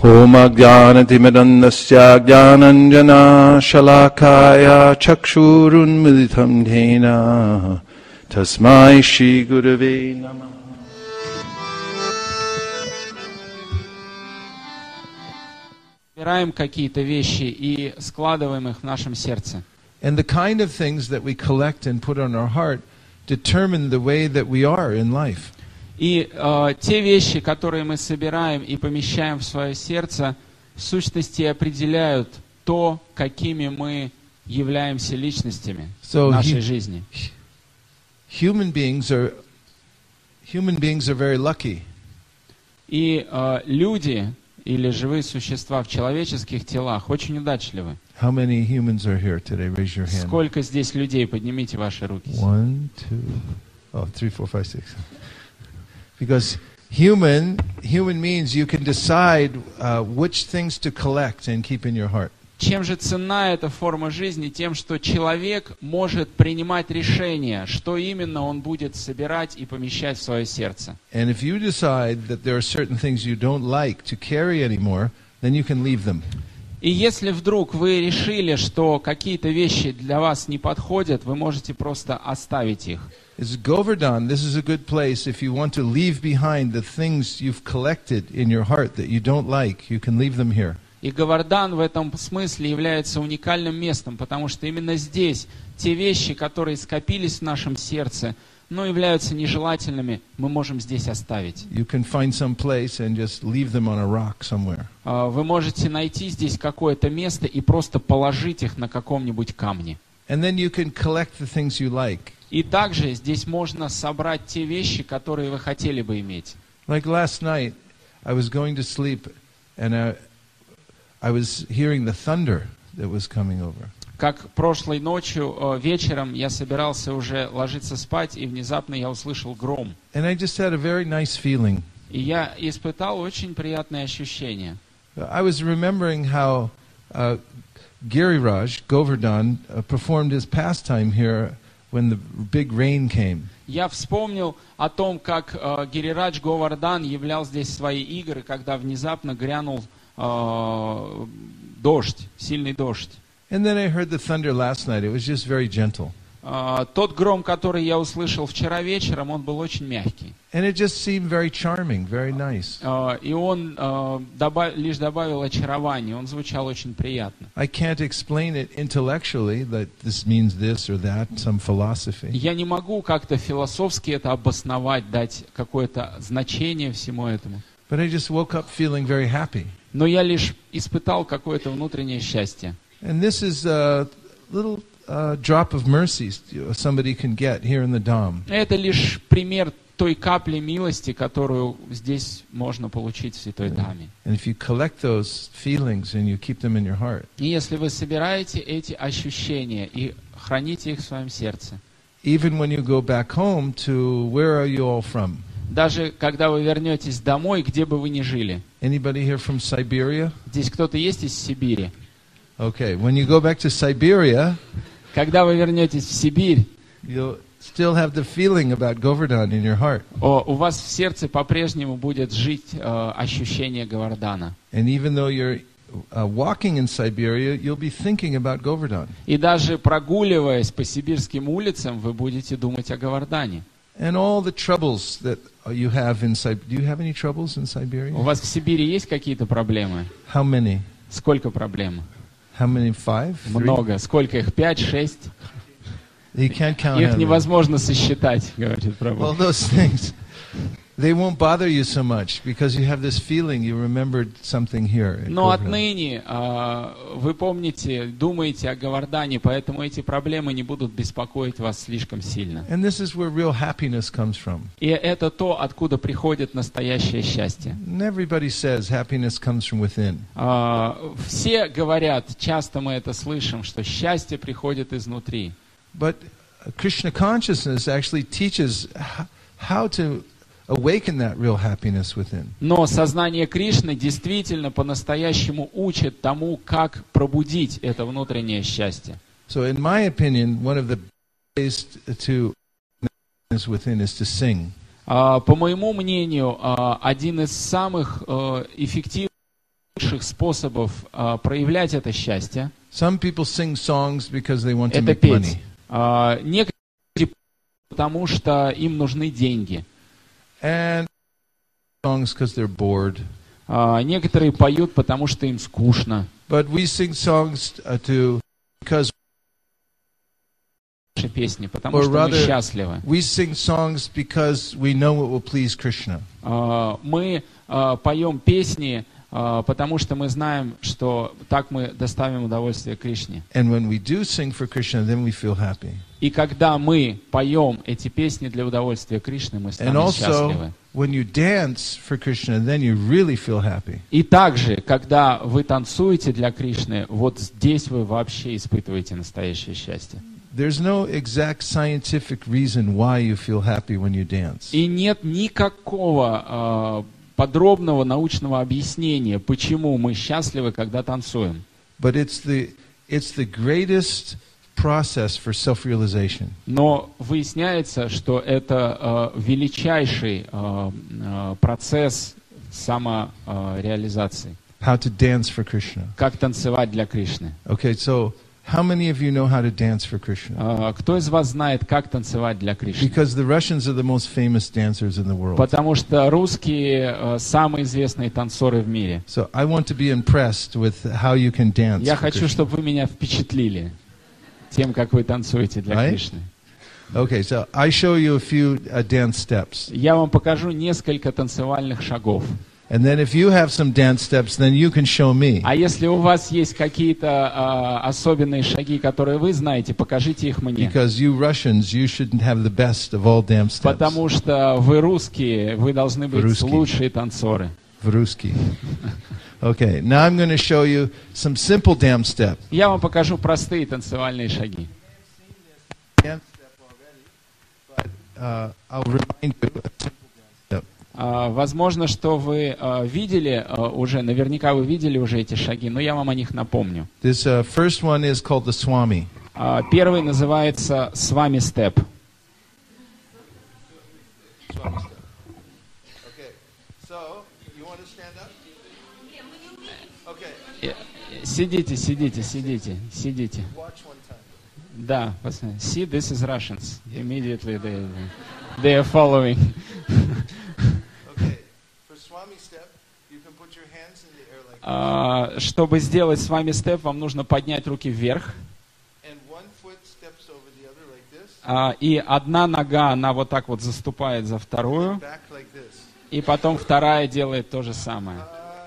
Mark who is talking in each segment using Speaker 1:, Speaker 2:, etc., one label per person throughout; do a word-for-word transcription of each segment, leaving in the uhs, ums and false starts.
Speaker 1: Om Ajnanatimidannasya Jnananjana Shalakaya Chakshurunmilitam Dhena Tasmai Shri Gurave Namah.
Speaker 2: Собираем какие-то вещи и складываем их в нашем сердце.
Speaker 3: And the kind of things that we collect and put on our heart determine the way that we are in life.
Speaker 2: И э, те вещи, которые мы собираем и помещаем в свое сердце, в сущности определяют то, какими мы являемся личностями
Speaker 3: So
Speaker 2: в нашей
Speaker 3: he-
Speaker 2: жизни.
Speaker 3: Human beings are human beings are very lucky.
Speaker 2: И э, люди или живые существа в человеческих телах очень удачливы.
Speaker 3: How many humans are here today? Raise your hand.
Speaker 2: Сколько здесь людей? Поднимите ваши руки.
Speaker 3: One, two, oh, three, four, five, six. Because human, human means you can decide uh, which things to collect and keep in your heart.
Speaker 2: Чем же ценна эта форма жизни? Тем, что человек может принимать решения, что именно он будет собирать и помещать в свое сердце.
Speaker 3: And if you decide that there are certain things you don't like to carry anymore, then you can leave them.
Speaker 2: И если вдруг вы решили, что какие-то вещи для вас не подходят, вы можете просто оставить их.
Speaker 3: It's Govardhan. This is a good place if you want to leave behind the things you've collected in your heart that you don't like. You can leave them here.
Speaker 2: И Говардан в этом смысле является уникальным местом, потому что именно здесь те вещи, которые скопились в нашем сердце, но являются нежелательными, мы можем здесь оставить.
Speaker 3: You can find some place and just leave them on a rock somewhere.
Speaker 2: А, Вы можете найти здесь какое-то место и просто положить их на каком-нибудь камне.
Speaker 3: And then you can collect the things you like.
Speaker 2: И также здесь можно собрать те вещи, которые вы хотели бы иметь.
Speaker 3: Like last night, I was going to sleep and I, I was hearing the thunder that was coming over.
Speaker 2: Как прошлой ночью, э, вечером, я собирался уже ложиться спать, и внезапно я услышал гром.
Speaker 3: And I just had a very nice feeling.
Speaker 2: И я испытал очень приятные ощущения.
Speaker 3: I was remembering how uh, Giriraj Govardhan uh, performed his pastime here when the big rain came.
Speaker 2: Я вспомнил о том, как э, Гирирадж Говардан являл здесь свои игры, когда внезапно грянул э, дождь, сильный дождь.
Speaker 3: And then I heard the thunder last night. It was just very gentle.
Speaker 2: Э, тот гром, который я услышал вчера вечером, он был очень мягкий.
Speaker 3: And it just seemed very charming, very nice.
Speaker 2: Э, и он э, добав, лишь добавил очарование, он звучал очень приятно.
Speaker 3: I can't explain it intellectually that this means this or that, some philosophy.
Speaker 2: Я не могу как-то философски это обосновать, дать какое-то значение всему этому.
Speaker 3: But I just woke up feeling very happy.
Speaker 2: Но я лишь испытал какое-то внутреннее счастье.
Speaker 3: And this is a little uh, drop of mercy somebody can get here in the Dham.
Speaker 2: Это лишь пример той капли милости, которую здесь можно получить в Святой Даме.
Speaker 3: And if you collect those feelings and you keep them in your heart,
Speaker 2: И если вы собираете эти ощущения и храните их в своем сердце,
Speaker 3: even when you go back home to, where are you all from?
Speaker 2: даже когда вы вернетесь домой, где бы вы ни жили.
Speaker 3: Anybody here from Siberia?
Speaker 2: Здесь кто-то есть из Сибири?
Speaker 3: Okay, when you go back to Siberia,
Speaker 2: Когда вы вернетесь в Сибирь,
Speaker 3: you'll still have the feeling about Govardhan in your heart.
Speaker 2: о, у вас в сердце по-прежнему будет жить э, ощущение Говардана.
Speaker 3: And even though you're uh, walking in Siberia, you'll be thinking about Govardhan.
Speaker 2: И даже прогуливаясь по сибирским улицам, вы будете думать о Говардане.
Speaker 3: And all the troubles that you have in Siberia. Do you have any troubles in
Speaker 2: У
Speaker 3: Siberia?
Speaker 2: вас в Сибири есть какие-то проблемы?
Speaker 3: How many?
Speaker 2: Сколько проблем?
Speaker 3: How many? Five? Three?
Speaker 2: Много. Сколько их? Пять, шесть?
Speaker 3: You can't count
Speaker 2: Их
Speaker 3: how many.
Speaker 2: невозможно сосчитать, говорит
Speaker 3: All
Speaker 2: Прабху.
Speaker 3: those things, they won't bother you so much because you have this feeling you remembered something here. at
Speaker 2: Но
Speaker 3: Govardhan.
Speaker 2: отныне а, вы помните, думаете о Говардане, поэтому эти проблемы не будут беспокоить вас слишком сильно.
Speaker 3: And this is where real happiness comes from.
Speaker 2: И это то, откуда приходит настоящее счастье.
Speaker 3: And everybody says happiness comes from within.
Speaker 2: А, все говорят, часто мы это слышим, что счастье приходит изнутри.
Speaker 3: But Krishna consciousness actually teaches h- how to awaken that real happiness within.
Speaker 2: Но сознание Кришны действительно по-настоящему учит тому, как пробудить это внутреннее счастье.
Speaker 3: So in my opinion, one of the ways to happiness within is to sing.
Speaker 2: А, По моему мнению, а, один из самых а, эффективных лучших способов а, проявлять это счастье —
Speaker 3: Some people sing songs because they want to
Speaker 2: это
Speaker 3: make
Speaker 2: петь.
Speaker 3: money.
Speaker 2: А, некоторые люди, потому что им нужны деньги.
Speaker 3: And songs because they're bored.
Speaker 2: А, некоторые поют, потому что им скучно.
Speaker 3: But we sing songs uh, to because
Speaker 2: Наши песни, потому
Speaker 3: Or
Speaker 2: что мы
Speaker 3: rather,
Speaker 2: счастливы.
Speaker 3: we sing songs because we know it will please Krishna.
Speaker 2: А, мы а, поем песни, а, потому что мы знаем, что так мы доставим удовольствие Кришне.
Speaker 3: And when we do sing for Krishna, then we feel happy.
Speaker 2: И когда мы поем эти песни для удовольствия Кришны, мы
Speaker 3: And
Speaker 2: станем счастливы.
Speaker 3: also, when you dance for Krishna, then you really feel happy.
Speaker 2: И также, когда вы танцуете для Кришны, вот здесь вы вообще испытываете настоящее счастье.
Speaker 3: There's no exact scientific reason why you feel happy when you dance.
Speaker 2: И нет никакого э, подробного научного объяснения, почему мы счастливы, когда танцуем.
Speaker 3: But it's the, it's the greatest process for self-realization.
Speaker 2: Но выясняется, что это э, величайший э, э, процесс самореализации.
Speaker 3: How to dance for Krishna.
Speaker 2: Как танцевать для Кришны.
Speaker 3: Okay, so how many of you know how to dance for Krishna?
Speaker 2: Э, кто из вас знает, как танцевать для Кришны?
Speaker 3: Because the Russians are the most famous dancers in the world.
Speaker 2: Потому что русские э, самые известные танцоры в мире.
Speaker 3: So I want to be impressed with how you can dance
Speaker 2: Я
Speaker 3: for
Speaker 2: хочу,
Speaker 3: Krishna.
Speaker 2: чтобы вы меня впечатлили тем, как вы танцуете для
Speaker 3: Right?
Speaker 2: Кришны.
Speaker 3: Okay, so I show you a few uh, dance steps.
Speaker 2: Я вам покажу несколько танцевальных шагов.
Speaker 3: And then if you have some dance steps, then you can show me.
Speaker 2: А если у вас есть какие-то а, особенные шаги, которые вы знаете, покажите их мне.
Speaker 3: Because you Russians, you should have the best of all dance steps.
Speaker 2: Потому что вы русские, вы должны быть
Speaker 3: Русские.
Speaker 2: лучшие танцоры.
Speaker 3: Vruski. Okay, now I'm going to show you some simple dance steps.
Speaker 2: Я вам покажу простые танцевальные шаги.
Speaker 3: Dance step already, but uh, I'll remind you a simple dance step.
Speaker 2: А, возможно, что вы а, видели а, уже, наверняка вы видели уже эти шаги, но я вам о них напомню.
Speaker 3: This uh, first one is called the Swami.
Speaker 2: А, первый называется «С вами степ».
Speaker 3: Swami step. Okay, so you want to stand up? Okay,
Speaker 2: Э, э, Сидите, сидите, сидите, сидите.
Speaker 3: watch one time.
Speaker 2: Да, посмотрите. See, this is Russians. Immediately they, they are following.
Speaker 3: Okay, for Swami step, you can put your hands in the air like this.
Speaker 2: А, чтобы сделать с вами степ, вам нужно поднять руки вверх.
Speaker 3: And one foot steps over the other like this.
Speaker 2: А, и одна нога, она вот так вот заступает за вторую.
Speaker 3: Back like this.
Speaker 2: И потом вторая делает то же самое.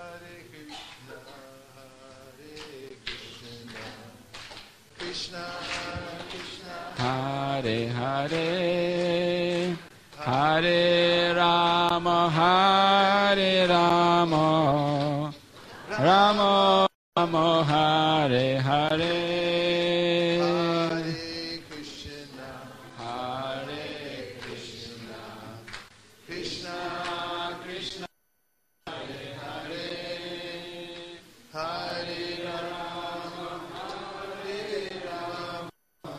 Speaker 3: Hare Krishna, Krishna,
Speaker 2: Харе Харе, Харе Рама, Харе Рама, Рама Рама, Харе Харе,
Speaker 3: Hare Krishna,
Speaker 2: Харе Кришна,
Speaker 3: Krishna,
Speaker 2: Кришна,
Speaker 3: Hare Rama, Hare Rama,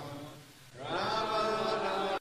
Speaker 3: Rama Rama,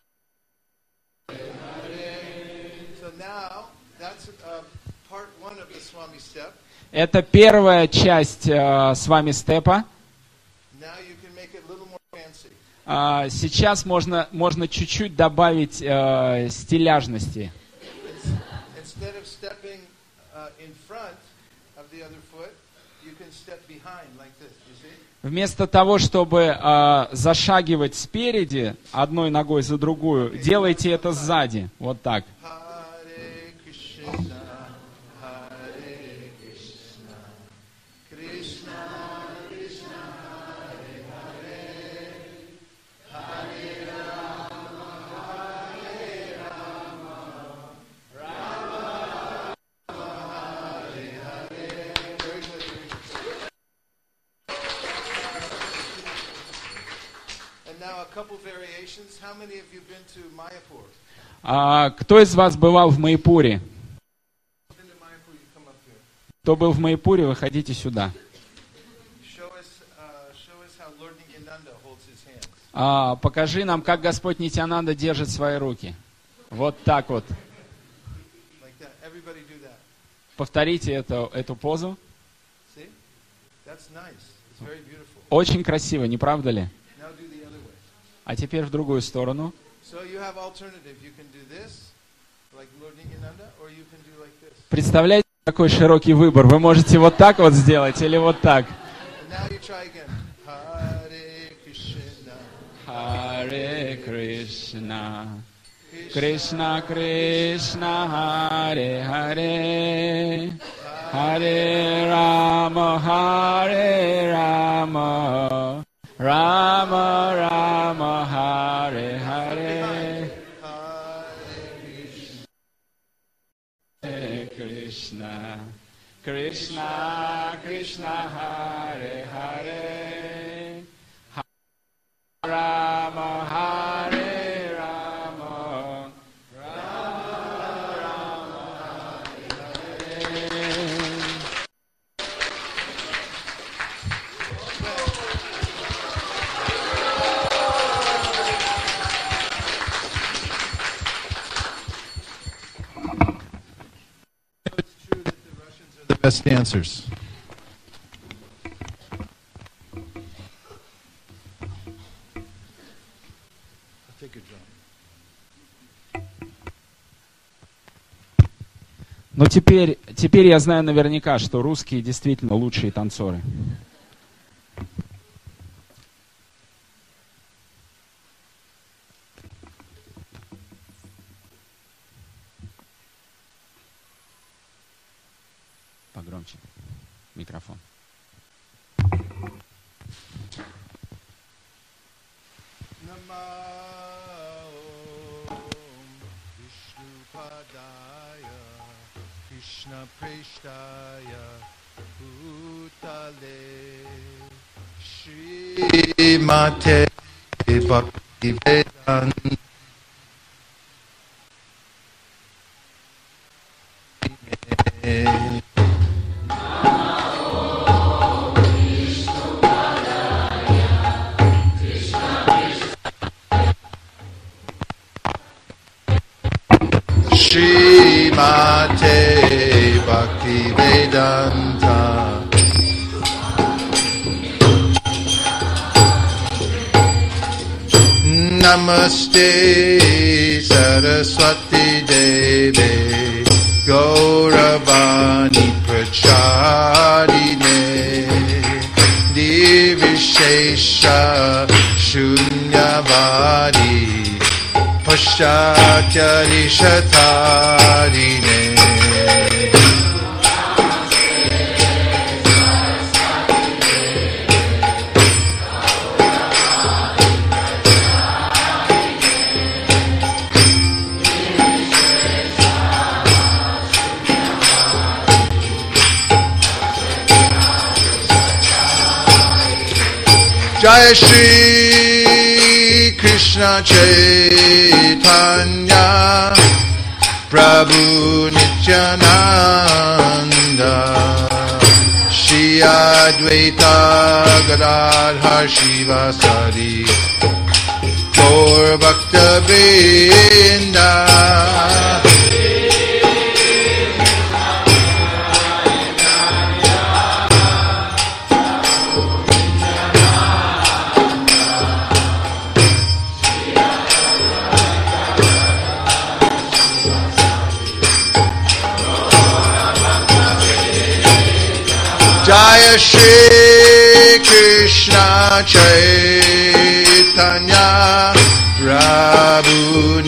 Speaker 3: Hare. So now that's uh, part one of the Swami step.
Speaker 2: Это первая часть э, с вами степа.
Speaker 3: Now you can make it a little more fancy.
Speaker 2: А, сейчас можно, можно чуть-чуть добавить э, стиляжности.
Speaker 3: Instead of stepping uh, in front of the other foot, you can step behind like this. You see?
Speaker 2: Вместо того, чтобы э, зашагивать спереди одной ногой за другую, делайте это сзади. Вот так.
Speaker 3: Hare Krishna, Hare Krishna, Krishna Krishna, Hare Hare, Hare Rama, Hare Rama, Rama Rama, Hare Hare. Very good, very good. And now a couple variations. How many of you been to Mayapur?
Speaker 2: А, кто из вас бывал в Майпуре?
Speaker 3: Been to Mayapur, you come up here.
Speaker 2: Кто был в Майпуре, выходите сюда.
Speaker 3: Show us, uh, show us how Lord Nityananda holds his hands.
Speaker 2: А, покажи нам, как Господь Нитьянанда держит свои руки. Вот так вот.
Speaker 3: Like that. Everybody do that.
Speaker 2: Повторите эту, эту позу.
Speaker 3: See? That's nice. It's very beautiful.
Speaker 2: Очень красиво, не правда ли?
Speaker 3: Now do the other way.
Speaker 2: А теперь в другую сторону.
Speaker 3: So you have alternative. You can do this, like Lord Nityananda, or you can do like this.
Speaker 2: Представляете, какой широкий выбор. Вы можете вот так вот сделать или вот так.
Speaker 3: And now you try again. Hare Krishna.
Speaker 2: Hare Krishna. Krishna Krishna Hare Hare. Hare Rama Hare Rama. Rama Rama Hare Hare. Hare Krishna. Krishna Krishna Hare Hare. Rama Hare Rama. Rama Rama Hare Hare.
Speaker 3: The best dancers. I'll take your drum.
Speaker 2: Но теперь, теперь я знаю наверняка, что русские действительно лучшие танцоры. Погромче микрофон.
Speaker 3: Krishna Preshtaya Bhutale Srimate Bhaktivedanta Srimate Bhaktivedanta Namaste Saraswati Deve Gauravani Prachadine Divishesha Shunyavadi Paschatyarishatarine Jai Shri Krishna Chaitanya Prabhu Nityananda Shri Advaita Gadadhar Shivasari Gaur Bhakta Vrinda Jaya Shri Krishna Chaitanya Prabhu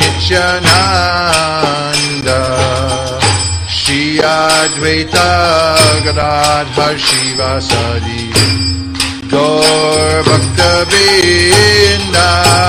Speaker 3: Nityananda Shri Advaita Gadadhar Shivasadi Gaur Bhakta Vrinda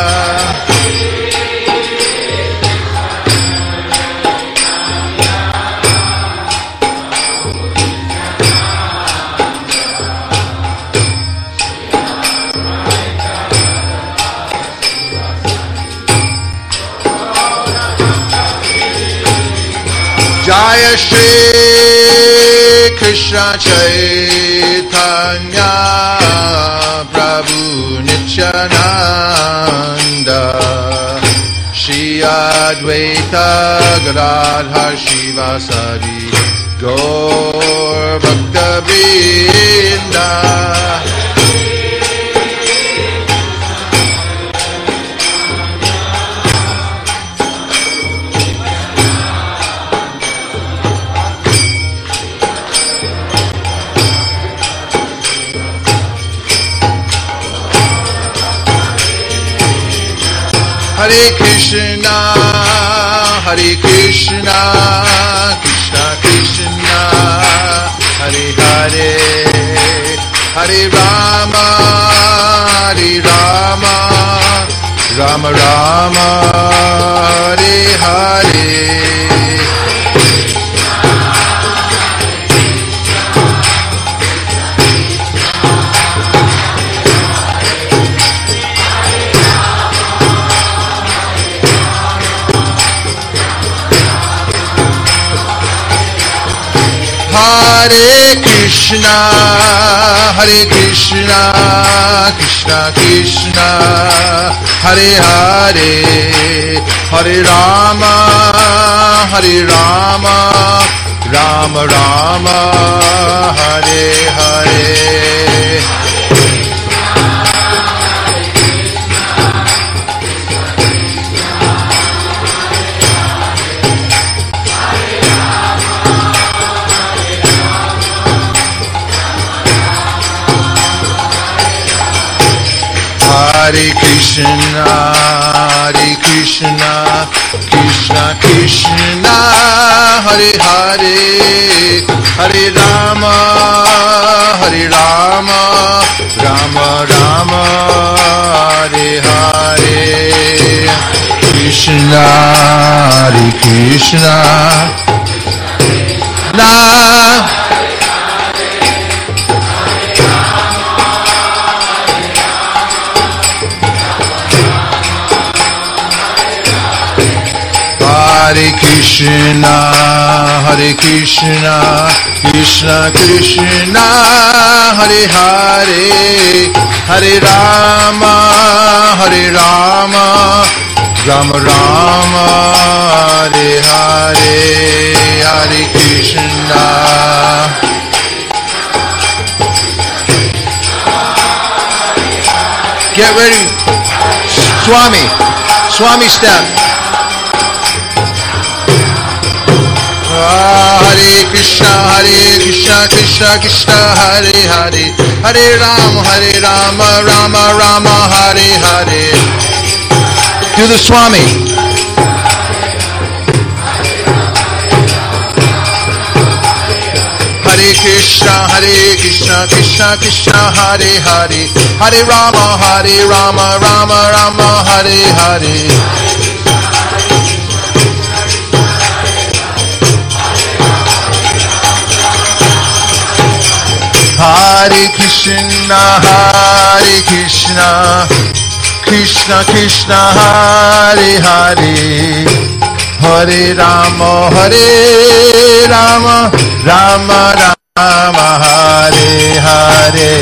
Speaker 3: Jaya Shri Krishna Chaitanya Prabhu Nityananda Shri Advaita Gadadhar Shivasadi Gaur Bhakta Vrinda Hare Krishna, Hare Krishna, Krishna Krishna, Hare Hare, Hare Rama, Hare Rama, Rama Rama, Hare Hare. Hare Krishna, Hare Krishna, Krishna Krishna, Hare Hare, Hare Rama, Hare Rama, Rama Rama, Hare Hare. Hare Krishna, Hare Krishna, Krishna Krishna, Hare Hare, Hare Rama, Hare Rama, Rama Rama, Hare Hare. Krishna, Hare Krishna, Na. Hare Krishna, Hare Krishna, Krishna Krishna, Hare Hare, Hare Rama, Hare Rama, Rama Rama, Hare Hare, Hare Krishna. Get ready, Swami, Swami step. Hare Krishna, Hare Krishna, Krishna Krishna, Hare Hare, Hare Rama, Hare Rama, Rama Rama, Hare Hare. Do the Swami. Hare Krishna, Hare Krishna, Krishna Krishna, Hare Hare, Hare Rama, Hare Rama, Rama Rama, Hare Hare. Hare Krishna, Hare Krishna, Krishna Krishna, Hare Hare, Hare Rama, Hare Rama, Rama Rama, Hare Hare.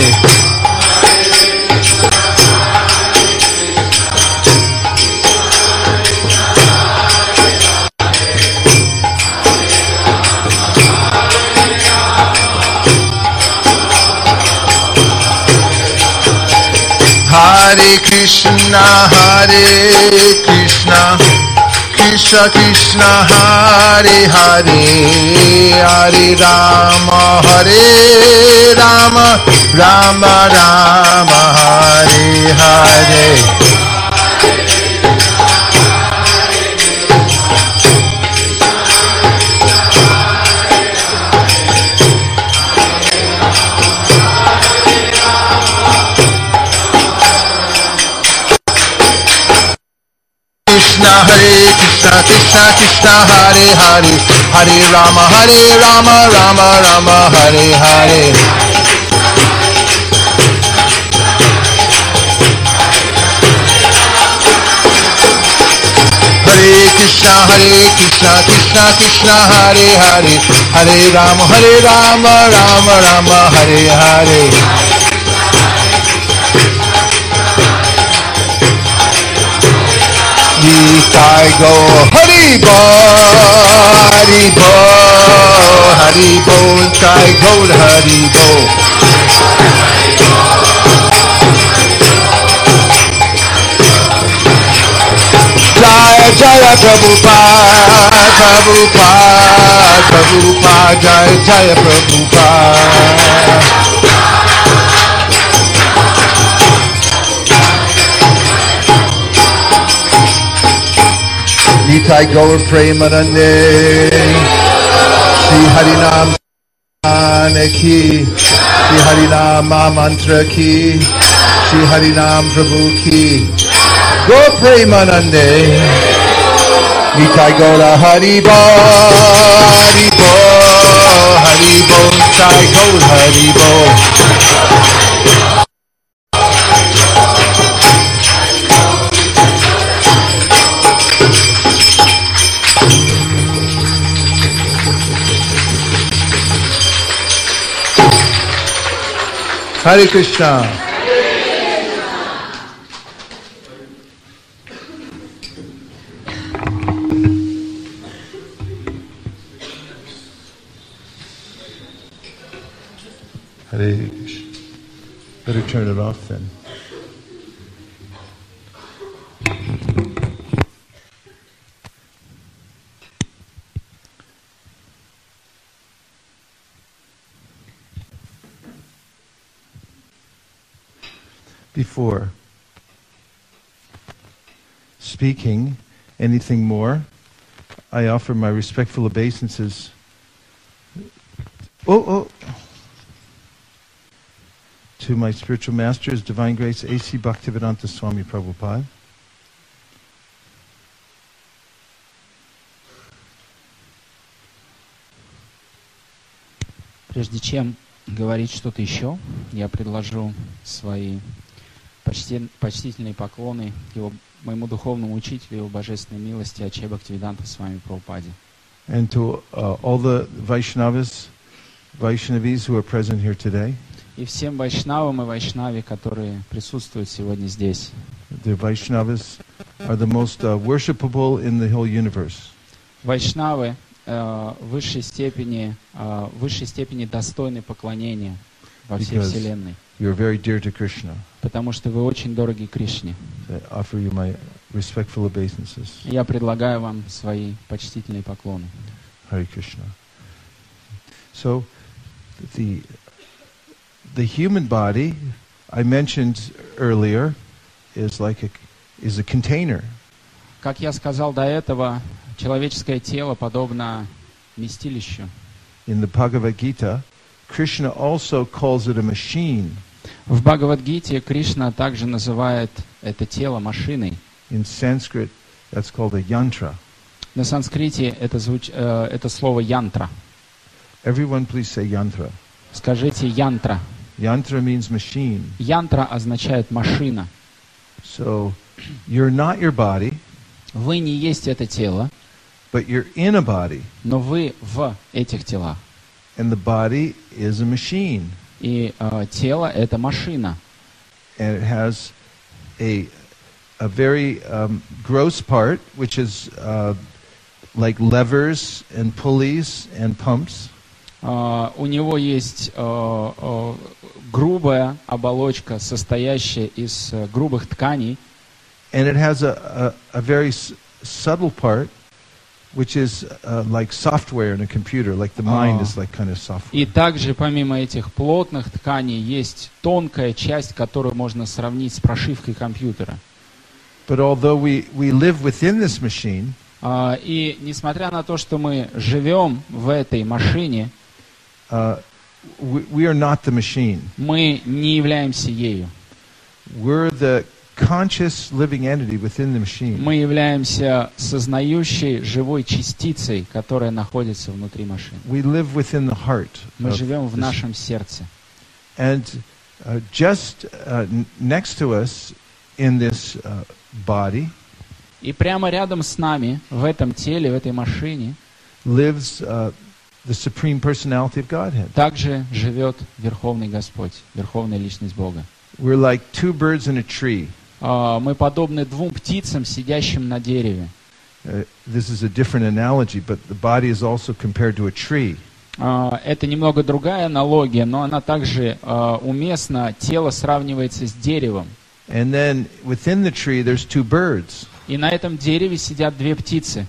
Speaker 3: Hare Krishna, Hare Krishna, Krishna Krishna, Hare Hare, Hare Rama, Hare Rama, Rama Rama, Hare Hare. Krishna, Hare Krishna, Krishna Krishna, Hare Hare, Hare Rama, Hare Rama, Rama Rama, Hare Hare. Hare Krishna, Hare Krishna, Krishna Krishna, Hare Hare, Hare Rama, Hare Rama, Rama Rama, Hare Hare. I go Hari Bol, Hari Bol, Hari Bol, I go to Hari Bol. Jaya Jaya Prabhupada, Prabhupada, Prabhupada, Jaya Jaya Prabhupada. Nitai Gaur Premanande Shri Harinam Ki Shri Harinam Mantra Ki Shri Harinam Prabhu Ki Gaur Premanande Nitai Gaura Haribo Haribo Haribo Nitai Gaur Haribo Hare Krishna. Hare Krishna. Better turn it off then. Before speaking anything more, I offer my respectful obeisances. Oh, oh. To my spiritual master, His Divine Grace A C Bhaktivedanta Swami Prabhupada.
Speaker 2: Прежде чем говорить что-то еще, я предложу свои почти, почтительные поклоны его, моему духовному учителю, его божественной милости, Аче Бхактивиданта Свами Прабхупаде.
Speaker 3: And to uh, all the Vaishnavas, Vaishnavis who are present here today.
Speaker 2: И всем вайшнавам и вайшнаве, которые присутствуют сегодня здесь.
Speaker 3: The Vaishnavas are the most uh, worshipable in the whole universe.
Speaker 2: Вайшнавы в высшей степени, в высшей степени достойны поклонения во всей
Speaker 3: Because
Speaker 2: вселенной.
Speaker 3: You're very dear to Krishna.
Speaker 2: Потому что вы очень дороги Кришне.
Speaker 3: I offer you my respectful obeisances.
Speaker 2: Я предлагаю вам свои почтительные поклоны.
Speaker 3: Hare Krishna. So, the the human body, I mentioned earlier, is like a is a container.
Speaker 2: Как я сказал до этого, человеческое тело подобно вместилищу.
Speaker 3: In the Bhagavad Gita, Krishna also calls it a machine.
Speaker 2: В Бхагавад-гите Кришна также называет это тело машиной.
Speaker 3: In Sanskrit, that's called a yantra.
Speaker 2: На санскрите это, звуч... э, это слово янтра.
Speaker 3: Everyone please say yantra.
Speaker 2: Скажите янтра.
Speaker 3: Yantra means machine.
Speaker 2: Янтра означает машина.
Speaker 3: So, you're not your body.
Speaker 2: Вы не есть это тело,
Speaker 3: but you're in a body.
Speaker 2: Но вы в этих телах.
Speaker 3: And the body is a machine.
Speaker 2: И э, тело — это машина.
Speaker 3: And it has a a very um, gross part, which is uh, like levers and pulleys and pumps.
Speaker 2: Uh, у него есть uh, uh, грубая оболочка, состоящая из uh, грубых тканей.
Speaker 3: And it has a, a, a very s- subtle part, which is uh, like software in a computer, like the mind uh, is like kind of software.
Speaker 2: И также помимо этих плотных тканей есть тонкая часть, которую можно сравнить с прошивкой компьютера.
Speaker 3: But although we, we live within this machine,
Speaker 2: uh, и несмотря на то, что мы живем в этой машине,
Speaker 3: uh, we, we are not the machine.
Speaker 2: Мы не являемся ею.
Speaker 3: We're the conscious living entity within the machine.
Speaker 2: Мы являемся сознающей живой частицей, которая находится внутри машины.
Speaker 3: We live within the heart.
Speaker 2: Мы живем в нашем сердце.
Speaker 3: And uh, just uh, next to us in this uh, body,
Speaker 2: и прямо рядом с нами, в этом теле, в этой машине,
Speaker 3: lives uh, the supreme personality of Godhead.
Speaker 2: Также живет Верховный Господь, Верховная Личность Бога.
Speaker 3: We're like two birds in a tree.
Speaker 2: Uh, мы подобны двум птицам, сидящим на дереве.
Speaker 3: Uh, this is a different analogy, but the body is also compared to a tree.
Speaker 2: Uh, это немного другая аналогия, но она также uh, уместна. Тело сравнивается с деревом.
Speaker 3: And then within the tree there's two birds.
Speaker 2: И на этом дереве сидят две птицы.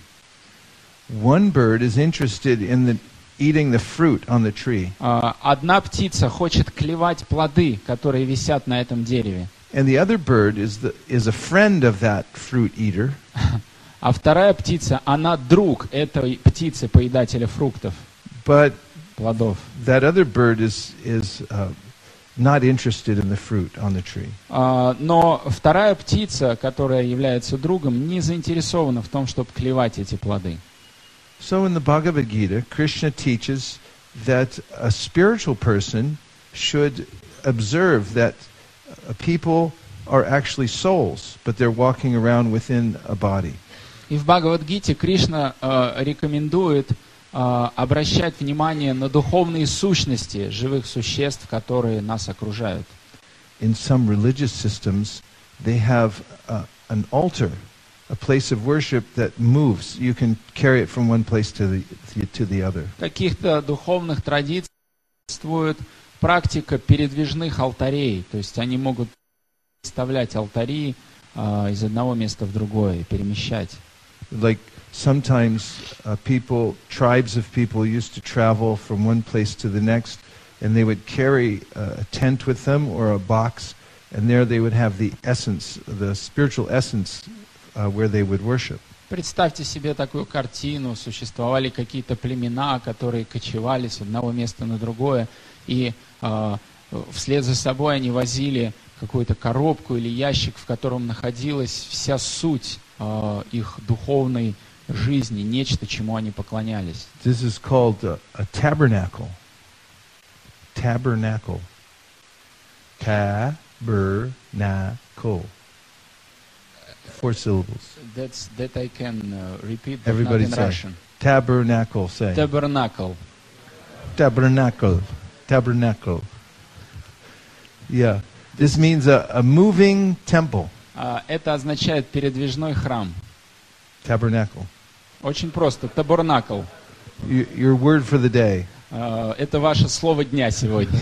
Speaker 3: One bird is interested in the eating the fruit on the tree.
Speaker 2: Uh, одна птица хочет клевать плоды, которые висят на этом дереве.
Speaker 3: And the other bird is the is a friend of that fruit eater.
Speaker 2: А вторая птица, она друг этой птицы, поедателя фруктов,
Speaker 3: But
Speaker 2: плодов.
Speaker 3: that other bird is, is uh, not interested in the fruit on the tree.
Speaker 2: А, но вторая птица, которая является другом, не заинтересована в том, чтобы клевать эти плоды.
Speaker 3: So in the Bhagavad Gita, Krishna teaches that a spiritual person should observe that uh, people are actually souls, but they're walking around within a body.
Speaker 2: И в Бхагавад-гите Кришна э, рекомендует э, обращать внимание на духовные сущности живых существ, которые нас окружают.
Speaker 3: In some religious systems, they have uh, an altar, a place of worship that moves. You can carry it from one place to the, to the other.
Speaker 2: В каких-то духовных традициях существует практика передвижных алтарей, то есть они могут вставлять алтари э, из одного места в другое и перемещать.
Speaker 3: Like sometimes uh, people, tribes of people used to travel from one place to the next, and they would carry uh, a tent with them or a box, and there they would have the essence, the spiritual essence uh, where they would worship.
Speaker 2: Представьте себе такую картину. Существовали какие-то племена, которые кочевали с одного места на другое, и э, вслед за собой они возили какую-то коробку или ящик, в котором находилась вся суть э, их духовной жизни, нечто, чему они поклонялись.
Speaker 3: This is called a, a tabernacle. Tabernacle. Tabernacle. Four syllables.
Speaker 2: That's, that I can uh, repeat, but
Speaker 3: Everybody
Speaker 2: not in
Speaker 3: say.
Speaker 2: Russian.
Speaker 3: Tabernacle, say.
Speaker 2: Tabernacle.
Speaker 3: Tabernacle. Tabernacle. Yeah. This means a, a moving temple.
Speaker 2: Uh, это означает передвижной храм.
Speaker 3: Tabernacle.
Speaker 2: Очень просто. Табернакл.
Speaker 3: Y- your word for the day.
Speaker 2: Uh, это ваше слово дня сегодня.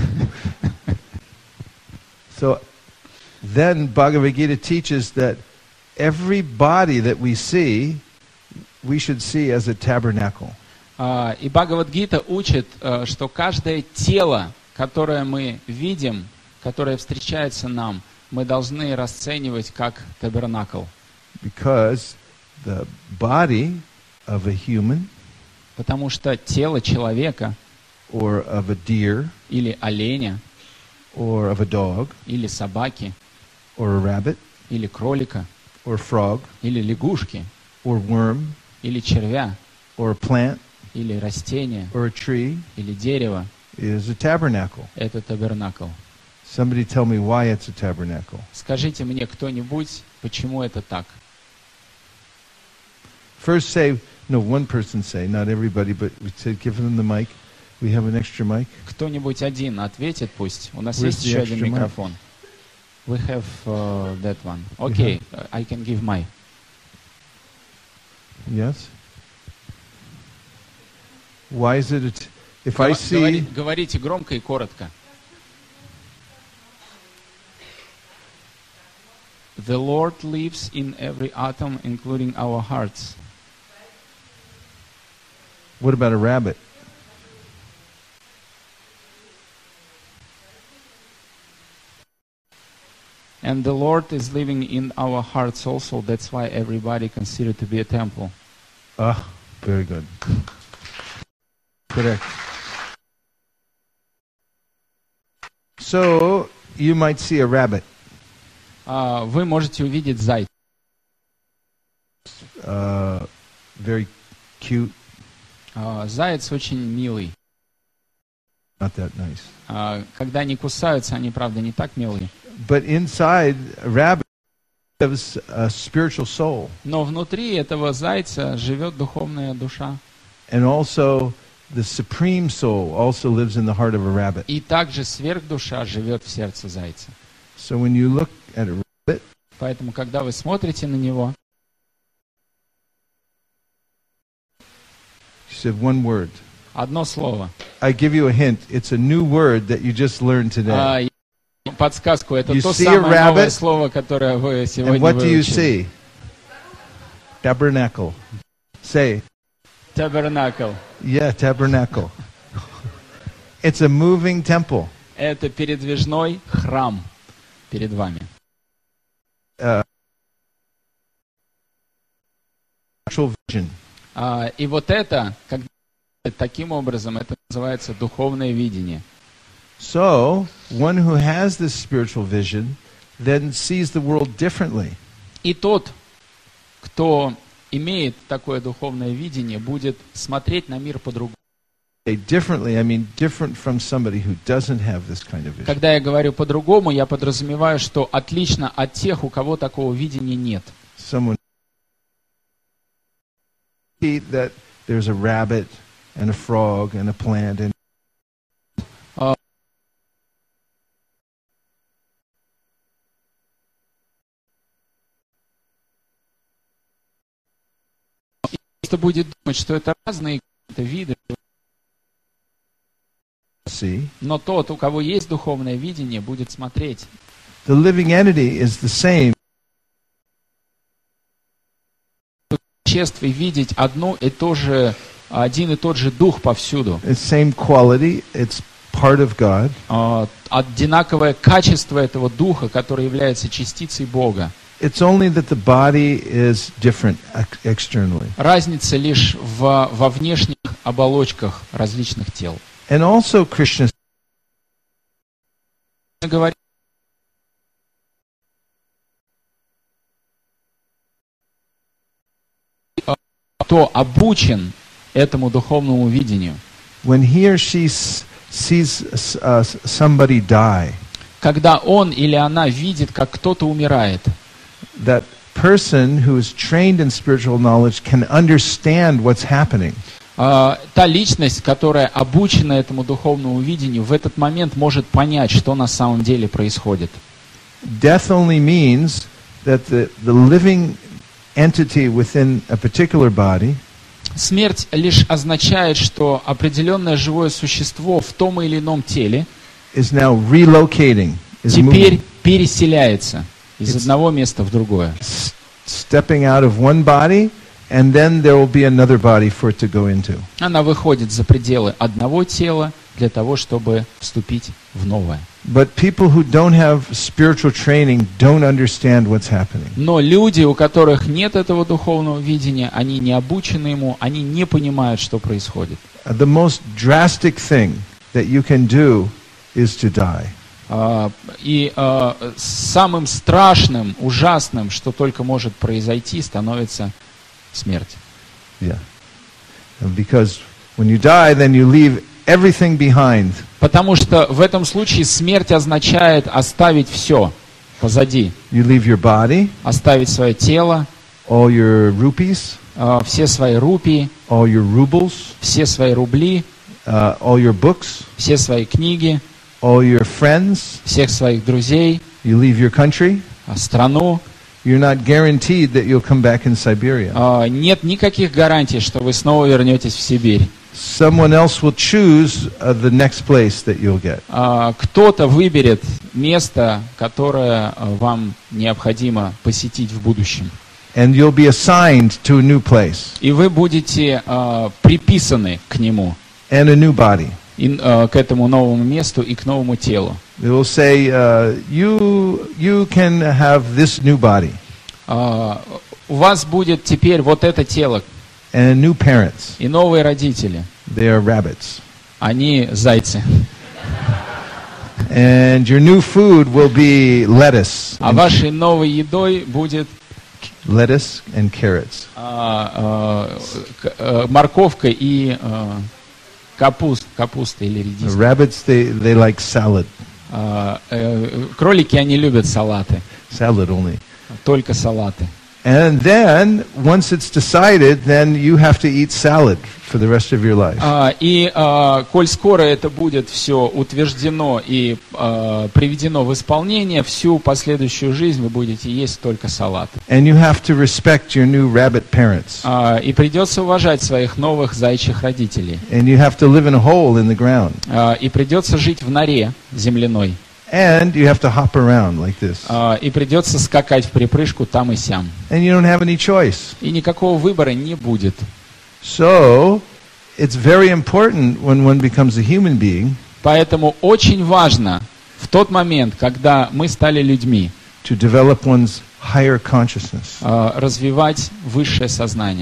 Speaker 3: So then Bhagavad Gita teaches that every body that we see, we should see as a tabernacle.
Speaker 2: Uh, и Бхагавад-гита учит, uh, что каждое тело, которое мы видим, которое встречается нам, мы должны расценивать как табернакл.
Speaker 3: Because the body of a human
Speaker 2: Потому что тело человека
Speaker 3: or of a deer
Speaker 2: или оленя,
Speaker 3: or of a dog
Speaker 2: или собаки,
Speaker 3: or a rabbit
Speaker 2: или кролика,
Speaker 3: or frog
Speaker 2: или лягушки,
Speaker 3: or worm
Speaker 2: или червя,
Speaker 3: or a plant
Speaker 2: или растение,
Speaker 3: or a tree
Speaker 2: или дерево
Speaker 3: is a tabernacle.
Speaker 2: — это табернакл.
Speaker 3: Somebody tell me why it's a tabernacle.
Speaker 2: Скажите мне кто-нибудь, почему это так?
Speaker 3: First say, no, one person say, not everybody, but we said give them the mic. We have an extra mic.
Speaker 2: Кто-нибудь один ответит пусть. У нас
Speaker 3: Where's
Speaker 2: есть
Speaker 3: the
Speaker 2: еще один
Speaker 3: extra mic?
Speaker 2: микрофон. We have uh, that one. Okay, uh, I can give my.
Speaker 3: Yes? Why is it, a t- if I
Speaker 2: Гова-
Speaker 3: see,
Speaker 2: говори- Говорите громко и коротко. The Lord lives in every atom, including our hearts.
Speaker 3: what about a rabbit?
Speaker 2: And the Lord is living in our hearts also. That's why everybody considered to be a temple.
Speaker 3: Ah, very good. Correct. So, you might see a rabbit.
Speaker 2: А, Вы можете увидеть зайца.
Speaker 3: Uh, very cute,
Speaker 2: А, Заяц очень милый.
Speaker 3: not that nice.
Speaker 2: А, Когда они кусаются, они, правда, не так милые.
Speaker 3: But inside a rabbit lives a spiritual soul.
Speaker 2: Но внутри этого зайца живет духовная душа.
Speaker 3: And also, the supreme soul also lives in the heart of a rabbit.
Speaker 2: И также сверхдуша живет в сердце зайца.
Speaker 3: So when you look at a rabbit,
Speaker 2: Поэтому, когда вы смотрите на него,
Speaker 3: you said one word.
Speaker 2: одно слово.
Speaker 3: I give you a hint. It's a new word that you just learned today.
Speaker 2: А, я вам подсказку. Это
Speaker 3: You
Speaker 2: то
Speaker 3: see a
Speaker 2: самое новое
Speaker 3: rabbit?
Speaker 2: слово, которое вы
Speaker 3: And
Speaker 2: сегодня
Speaker 3: what do you
Speaker 2: выучили.
Speaker 3: see? Tabernacle. Say,
Speaker 2: Табернакл.
Speaker 3: yeah, tabernacle. It's a moving temple.
Speaker 2: Это передвижной храм перед вами.
Speaker 3: Uh, spiritual vision.
Speaker 2: А, и вот это, когда таким образом, это называется духовное видение.
Speaker 3: So, one who has this spiritual vision then sees the world differently.
Speaker 2: И тот, кто имеет такое духовное видение, будет смотреть на мир по-другому.
Speaker 3: Differently, I mean different from somebody who doesn't have this kind of vision.
Speaker 2: Когда я говорю по-другому, я подразумеваю, что отлично от тех, у кого такого видения нет.
Speaker 3: Someone see that there's a rabbit and a frog and a plant and
Speaker 2: Кто будет думать, что это разные виды,
Speaker 3: see.
Speaker 2: Но тот, у кого есть духовное видение, будет смотреть.
Speaker 3: The living entity is the same.
Speaker 2: Существ и видеть одну и то же, один и тот же дух повсюду.
Speaker 3: It's same quality. It's part of God.
Speaker 2: А, одинаковое качество этого духа, который является частицей Бога.
Speaker 3: It's only that the body is different externally.
Speaker 2: Разница лишь в, во внешних оболочках различных тел.
Speaker 3: And also Krishna
Speaker 2: Говорит, кто обучен этому духовному видению,
Speaker 3: when he or she sees uh, somebody die,
Speaker 2: когда он или она видит, как кто-то умирает,
Speaker 3: that person who is trained in spiritual knowledge can understand what's happening.
Speaker 2: Uh, та личность, которая обучена этому духовному видению, в этот момент может понять, что на самом деле происходит.
Speaker 3: Death only means that the, the living entity within a particular body
Speaker 2: Смерть лишь означает, что определенное живое существо в том или ином теле
Speaker 3: is now relocating, is
Speaker 2: теперь
Speaker 3: moving,
Speaker 2: переселяется из
Speaker 3: It's-
Speaker 2: одного места в другое.
Speaker 3: s- stepping out of one body, and then there will be another body for it to go into.
Speaker 2: Она выходит за пределы одного тела для того, чтобы вступить в новое.
Speaker 3: But people who don't have spiritual training don't understand what's happening.
Speaker 2: Но люди, у которых нет этого духовного видения, они не обучены ему, они не понимают, что происходит.
Speaker 3: Uh, The most drastic thing that you can do is to die.
Speaker 2: А, И а, самым страшным, ужасным, что только может произойти, становится смерть.
Speaker 3: Yeah. And because when you die, then you leave everything behind.
Speaker 2: Потому что в этом случае смерть означает оставить все позади.
Speaker 3: You leave your body,
Speaker 2: Оставить свое тело,
Speaker 3: all your rupees,
Speaker 2: а, все свои рупии,
Speaker 3: all your rubles,
Speaker 2: все свои рубли,
Speaker 3: uh, all your books,
Speaker 2: все свои книги,
Speaker 3: all your friends.
Speaker 2: всех своих друзей,
Speaker 3: You leave your country.
Speaker 2: а, страну.
Speaker 3: You're not guaranteed that you'll come back in Siberia.
Speaker 2: А, Нет никаких гарантий, что вы снова вернетесь в Сибирь.
Speaker 3: Someone else will choose uh, the next place that you'll get.
Speaker 2: А, Кто-то выберет место, которое а, вам необходимо посетить в будущем.
Speaker 3: And you'll be assigned to a new place
Speaker 2: И вы будете а, приписаны к нему,
Speaker 3: and a new body.
Speaker 2: и, а, к этому новому месту и к новому телу.
Speaker 3: They will say, uh, you, you can have this new body
Speaker 2: А, У вас будет теперь вот это тело
Speaker 3: and new parents.
Speaker 2: и новые родители.
Speaker 3: They are rabbits.
Speaker 2: Они зайцы.
Speaker 3: And your new food will be lettuce,
Speaker 2: А вашей новой едой будет
Speaker 3: lettuce and carrots.
Speaker 2: а, а, к- а, морковка и а, капуст, капуста или
Speaker 3: The
Speaker 2: редиска.
Speaker 3: rabbits, they, they like salad.
Speaker 2: А, э, кролики, они любят салаты,
Speaker 3: Salad only.
Speaker 2: только салаты.
Speaker 3: And then, once it's decided, then you have to eat salad for the rest of your life.
Speaker 2: А, и а, коль скоро это будет все утверждено и а, приведено в исполнение, всю последующую жизнь вы будете есть только салаты.
Speaker 3: And you have to respect your new rabbit parents.
Speaker 2: А, и придется уважать своих новых зайчих родителей.
Speaker 3: And you have to live in a hole in the ground.
Speaker 2: А, и придется жить в норе земляной.
Speaker 3: And you have to hop around like this.
Speaker 2: А, и придется скакать в припрыжку там и сям.
Speaker 3: And you don't have any choice.
Speaker 2: И никакого выбора не будет.
Speaker 3: So, it's very important when one becomes a human being
Speaker 2: Поэтому очень важно в тот момент, когда мы стали людьми,
Speaker 3: to develop one's higher consciousness.
Speaker 2: а, развивать высшее сознание.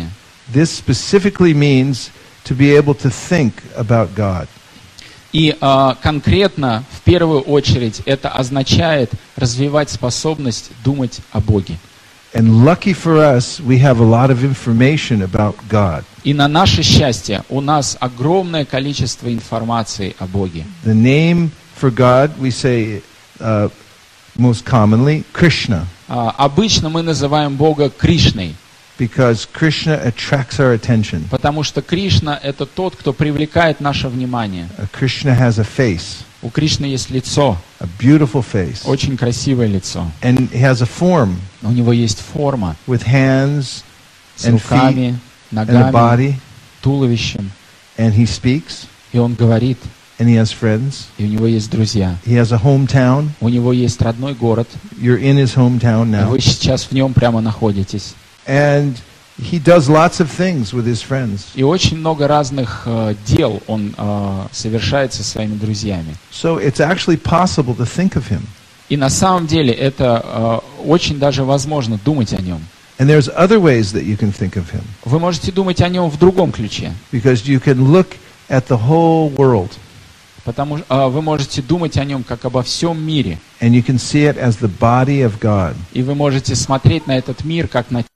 Speaker 3: This specifically means to be able to think about God.
Speaker 2: И э, конкретно, в первую очередь, это означает развивать способность думать о Боге.
Speaker 3: And lucky for us, we have a lot of information about God.
Speaker 2: И на наше счастье у нас огромное количество информации о Боге.
Speaker 3: The name for God, we say uh, most commonly, Krishna.
Speaker 2: А, обычно мы называем Бога Кришной,
Speaker 3: Because Krishna attracts our attention.
Speaker 2: потому что Кришна — это тот, кто привлекает наше внимание.
Speaker 3: Uh, Krishna has a face,
Speaker 2: У Кришны есть лицо,
Speaker 3: a beautiful face.
Speaker 2: очень красивое лицо.
Speaker 3: And he has a form
Speaker 2: У него есть форма
Speaker 3: with hands
Speaker 2: с
Speaker 3: and feet
Speaker 2: руками,
Speaker 3: and a
Speaker 2: ногами,
Speaker 3: body.
Speaker 2: туловищем.
Speaker 3: And he speaks,
Speaker 2: И он говорит,
Speaker 3: and he has friends.
Speaker 2: и у него есть друзья.
Speaker 3: He has a hometown.
Speaker 2: У него есть родной город.
Speaker 3: You're in his hometown
Speaker 2: И
Speaker 3: now.
Speaker 2: вы сейчас в нем прямо находитесь.
Speaker 3: And he does lots of things with his friends.
Speaker 2: И очень много разных э, дел он э, совершает со своими друзьями.
Speaker 3: So it's actually possible to think of him.
Speaker 2: И на самом деле это э, очень даже возможно думать о нем.
Speaker 3: And there's other ways that you can think of him.
Speaker 2: Вы можете думать о нем в другом ключе.
Speaker 3: Because you can look at the whole world
Speaker 2: Потому что э, вы можете думать о нем как обо всем мире.
Speaker 3: and you can see it as the body of God.
Speaker 2: И вы можете смотреть на этот мир как на...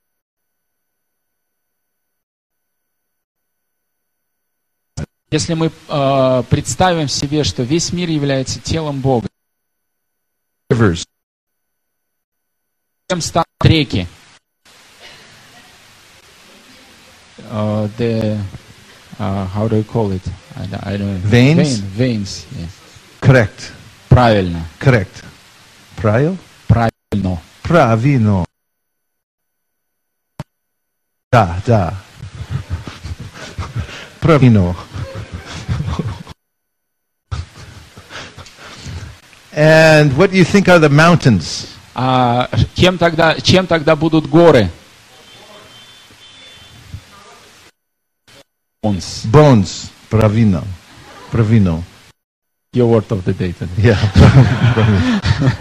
Speaker 2: Если мы э, представим себе, что весь мир является телом Бога,
Speaker 3: Rivers,
Speaker 2: чем станут реки? Uh, the, uh, how do you call it? I, don't- I don't know.
Speaker 3: Veins?
Speaker 2: Vein, veins, yes.
Speaker 3: correct,
Speaker 2: Правильно.
Speaker 3: correct. Правильно?
Speaker 2: Правильно.
Speaker 3: Правильно. Да, да. Правильно. And what do you think are the mountains?
Speaker 2: А кем тогда, чем тогда будут горы? Bones.
Speaker 3: Bones. Правильно. Правильно.
Speaker 2: Your word of the day today.
Speaker 3: Yeah. правильно.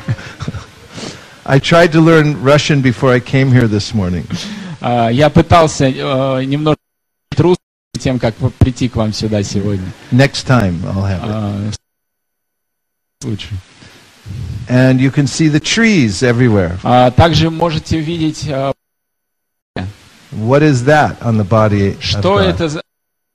Speaker 3: I tried to learn Russian before I came here this morning.
Speaker 2: А, я пытался э, немножко русский перед тем, как прийти к вам сюда сегодня.
Speaker 3: Next time I'll have it.
Speaker 2: А, лучше.
Speaker 3: And you can see the trees everywhere.
Speaker 2: А, также можете видеть, э,
Speaker 3: What is that on the body of
Speaker 2: что
Speaker 3: God?
Speaker 2: это за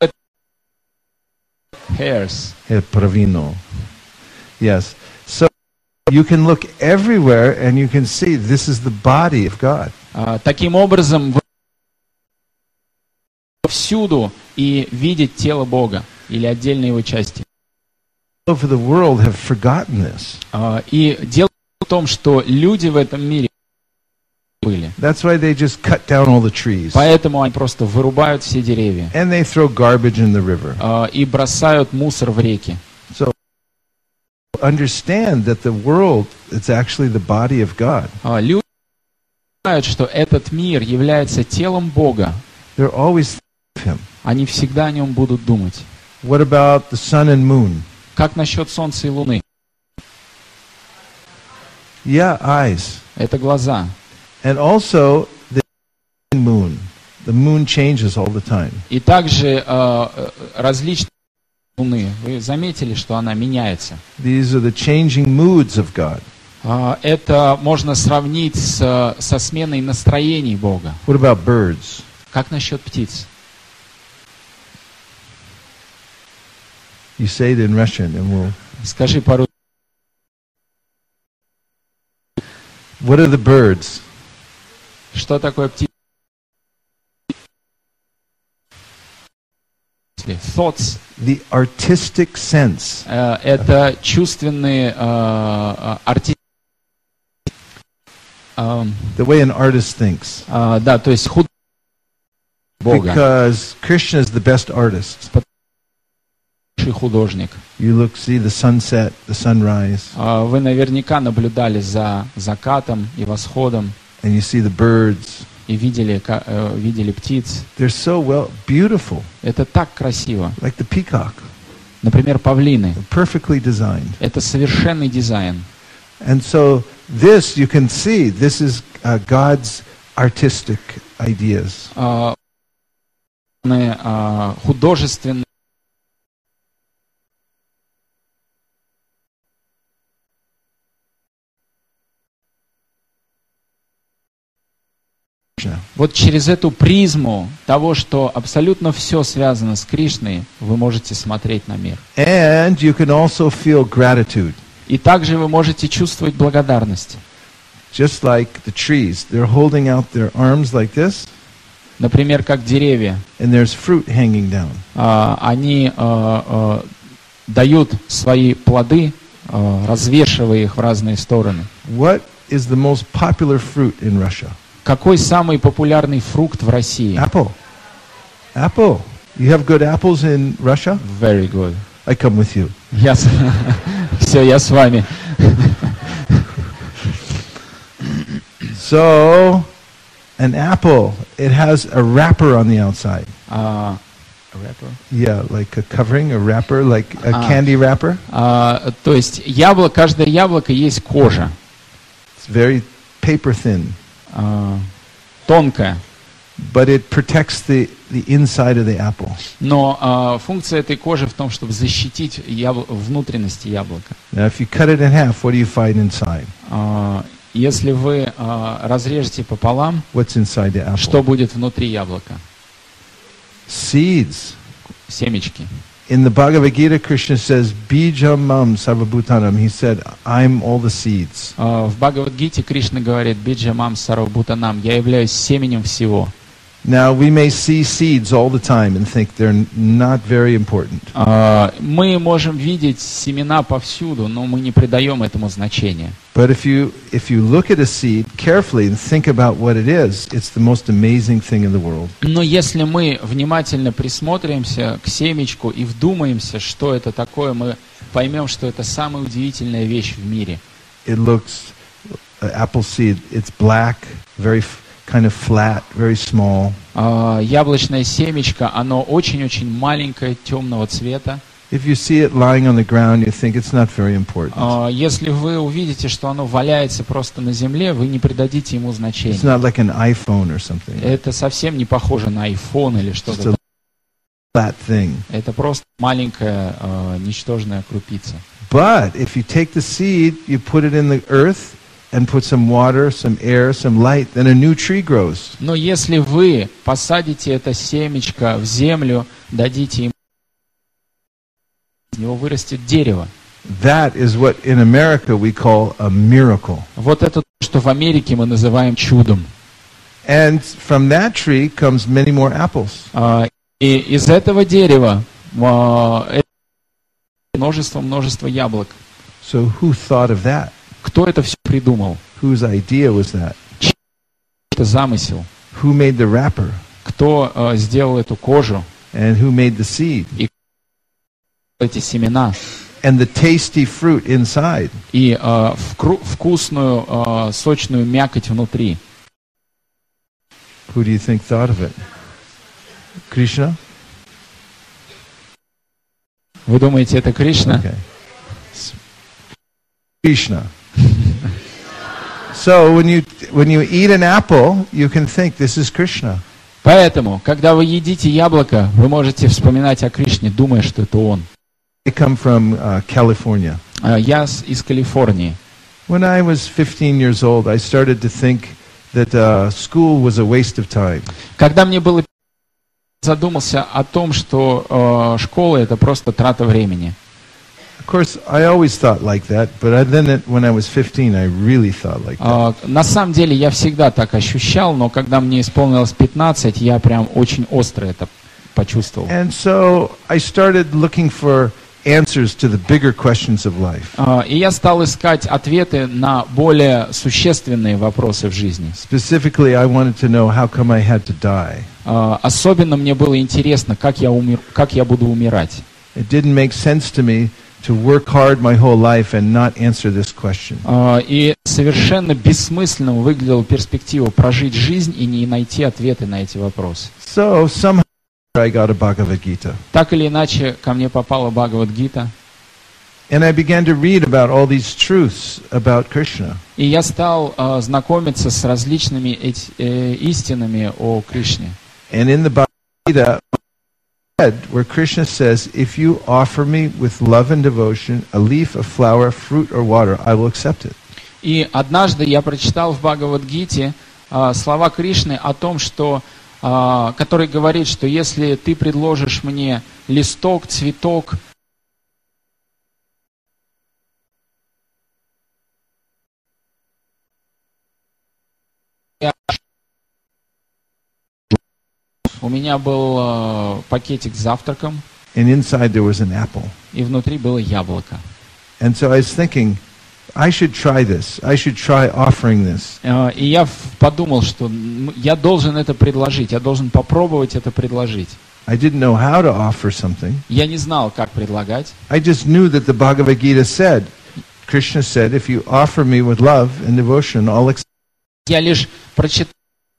Speaker 2: hairs.
Speaker 3: Eh, Pravino. Yes. So you can look everywhere and you can see this is the body of God.
Speaker 2: А, таким образом, вы всюду и видеть тело Бога или отдельные его части.
Speaker 3: All over the world have forgotten this.
Speaker 2: А, и дело в том, что люди в этом мире были.
Speaker 3: That's why they just cut down all the trees.
Speaker 2: Поэтому они просто вырубают все деревья
Speaker 3: And they throw garbage in the river.
Speaker 2: а, и бросают мусор в реки.
Speaker 3: So understand that the world is actually the body of God.
Speaker 2: А, люди знают, что этот мир является телом Бога.
Speaker 3: They're always thinking of him.
Speaker 2: Они всегда о нем будут думать.
Speaker 3: What about the sun and moon?
Speaker 2: Как насчет солнца и луны?
Speaker 3: Yeah, eyes.
Speaker 2: Это глаза.
Speaker 3: And also the moon. The moon changes all the time.
Speaker 2: И также э, э, различные луны. Вы заметили, что она меняется?
Speaker 3: These are the changing moods of God.
Speaker 2: А, это можно сравнить с, со сменой настроений Бога.
Speaker 3: What about birds?
Speaker 2: Как насчет птиц?
Speaker 3: You say it in Russian and we'll...
Speaker 2: Скажи пару.
Speaker 3: What are the birds?
Speaker 2: Что такое птица? Thoughts.
Speaker 3: The artistic sense.
Speaker 2: Э, это чувственные э, артисты. Эм,
Speaker 3: The way an artist thinks.
Speaker 2: э, да, то есть худ Бога.
Speaker 3: Because Krishna is the best artist.
Speaker 2: Лучший художник.
Speaker 3: You look, see the sunset, the sunrise,
Speaker 2: Э, вы наверняка наблюдали за закатом и восходом
Speaker 3: and you see the birds.
Speaker 2: и видели, ка- э, видели птиц.
Speaker 3: They're so well, beautiful,
Speaker 2: Это так красиво.
Speaker 3: like the peacock,
Speaker 2: Например, павлины.
Speaker 3: perfectly designed.
Speaker 2: Это совершенный дизайн.
Speaker 3: And so this, you can see, this is uh, God's artistic ideas.
Speaker 2: А, э, художественные. Вот через эту призму того, что абсолютно все связано с Кришной, вы можете смотреть на мир.
Speaker 3: And you can also feel gratitude.
Speaker 2: И также вы можете чувствовать благодарность.
Speaker 3: Just like the trees, they're holding out their arms like this.
Speaker 2: Например, как деревья.
Speaker 3: And there's fruit hanging down.
Speaker 2: А, они а, а, дают свои плоды, а, развешивая их в разные стороны.
Speaker 3: What is the most popular fruit in Russia?
Speaker 2: Какой самый популярный фрукт в России?
Speaker 3: Apple. Apple. You have good apples in Russia?
Speaker 2: Very good.
Speaker 3: I come with you.
Speaker 2: Я с... Все, я с вами.
Speaker 3: So, an apple, it has a wrapper on the outside.
Speaker 2: Uh, a wrapper?
Speaker 3: Yeah, like a covering, a wrapper, like a
Speaker 2: Ah.
Speaker 3: candy wrapper.
Speaker 2: Uh, то есть яблоко, каждое яблоко есть кожа.
Speaker 3: It's very paper thin,
Speaker 2: Uh, тонкая.
Speaker 3: but it protects the, the inside of the apple.
Speaker 2: Но uh, функция этой кожи в том, чтобы защитить ябл... внутренности яблока.
Speaker 3: Now, if you cut it in half, what do you find inside?
Speaker 2: Uh, если вы uh, разрежете пополам,
Speaker 3: What's inside the apple?
Speaker 2: что будет внутри яблока?
Speaker 3: Seeds.
Speaker 2: Семечки.
Speaker 3: In the Bhagavad Gita, Krishna says, Bijam mam sarvabhutanam. He said, I'm all the seeds.
Speaker 2: Uh, в Бхагавад-гите Кришна говорит: «Биджамам сарвабхутанам», я являюсь семенем всего.
Speaker 3: Now, we may see seeds all the time and think they're n- not very important.
Speaker 2: Uh, мы можем видеть семена повсюду, но мы не придаем этому значения.
Speaker 3: But if you, if you look at a seed carefully and think about what it is, it's the most amazing thing in the world.
Speaker 2: Но если мы внимательно присмотримся к семечку и вдумаемся, что это такое, мы поймем, что это самая удивительная вещь в мире.
Speaker 3: It looks, uh, apple seed, it's black, very f- kind of flat, very small.
Speaker 2: Uh, яблочное семечко, оно очень-очень маленькое, темного цвета.
Speaker 3: If you see it lying on the ground, you think it's not very important.
Speaker 2: Uh, если вы увидите, что оно валяется просто на земле, вы не придадите ему
Speaker 3: It's
Speaker 2: значения.
Speaker 3: not like an iPhone or something.
Speaker 2: Это совсем не похоже на iPhone или
Speaker 3: It's
Speaker 2: что-то.
Speaker 3: a flat thing.
Speaker 2: Это просто маленькая, uh, ничтожная крупица.
Speaker 3: But if you take the seed, you put it in the earth, and put some water, some air, some light, then a new tree grows.
Speaker 2: Но если вы посадите это семечко в землю, дадите ему, из него вырастет дерево.
Speaker 3: That is what in America we call a miracle.
Speaker 2: Вот это то, что в Америке мы называем чудом.
Speaker 3: And from that tree comes many more apples.
Speaker 2: А, и из этого дерева а, множество-множество яблок.
Speaker 3: So who thought of that?
Speaker 2: Кто это все придумал?
Speaker 3: Whose idea was that?
Speaker 2: Это замысел.
Speaker 3: Who made the wrapper?
Speaker 2: Кто а, сделал эту кожу,
Speaker 3: And who made the seed?
Speaker 2: эти семена
Speaker 3: And the tasty fruit inside?
Speaker 2: и а, вкру- вкусную, а, сочную мякоть внутри?
Speaker 3: Who do you think thought of it? Krishna?
Speaker 2: Вы думаете, это Кришна?
Speaker 3: Okay. S- Krishna. So when you when you eat an apple, you can think this is Krishna.
Speaker 2: Поэтому, когда вы едите яблоко, вы можете вспоминать о Кришне, думая, что это Он.
Speaker 3: I come from uh, California.
Speaker 2: А, Я с- из Калифорнии.
Speaker 3: When I was fifteen years old, I started to think that uh, school was a waste of time.
Speaker 2: Когда мне было задумался о том, что э, школа это просто трата времени.
Speaker 3: Of course, I always thought like that, but I, then it, when I was fifteen, I really thought like that.
Speaker 2: А, на самом деле я всегда так ощущал, но когда мне исполнилось пятнадцать, я прям очень остро это почувствовал.
Speaker 3: And so I started looking for answers to the bigger questions of life.
Speaker 2: А, и я стал искать ответы на более существенные вопросы в жизни.
Speaker 3: Specifically, I wanted to know how come I had to die.
Speaker 2: А, особенно мне было интересно, как я, умер, как я буду умирать.
Speaker 3: It didn't make sense to me to work hard my whole life and not answer this question.
Speaker 2: А, и совершенно бессмысленным выглядела перспектива прожить жизнь и не найти ответы на эти вопросы.
Speaker 3: So somehow I got a Bhagavad Gita.
Speaker 2: Так или иначе, ко мне попала Бхагавад-гита,
Speaker 3: And I began to read about all these truths about Krishna.
Speaker 2: и я стал а, знакомиться с различными эти, э, истинами о Кришне.
Speaker 3: And in the Bhagavad Gita, where Krishna says, if you offer me with love and devotion a leaf, a flower, fruit or water, I will accept it.
Speaker 2: И однажды я прочитал в Бхагавад-гите а, слова Кришны о том, что, а, который говорит, что если ты предложишь мне листок, цветок, у меня был э, пакетик с завтраком,
Speaker 3: And inside there was an apple.
Speaker 2: и внутри было яблоко.
Speaker 3: And so I was thinking, I should try this. I should try offering this.
Speaker 2: Э, и я в- подумал, что м, я должен это предложить, я должен попробовать это предложить.
Speaker 3: I didn't know how to offer something.
Speaker 2: Я не знал, как предлагать.
Speaker 3: I just knew that the Bhagavad Gita said, Krishna said, if you offer me with love and devotion, I'll accept.
Speaker 2: Я лишь прочитал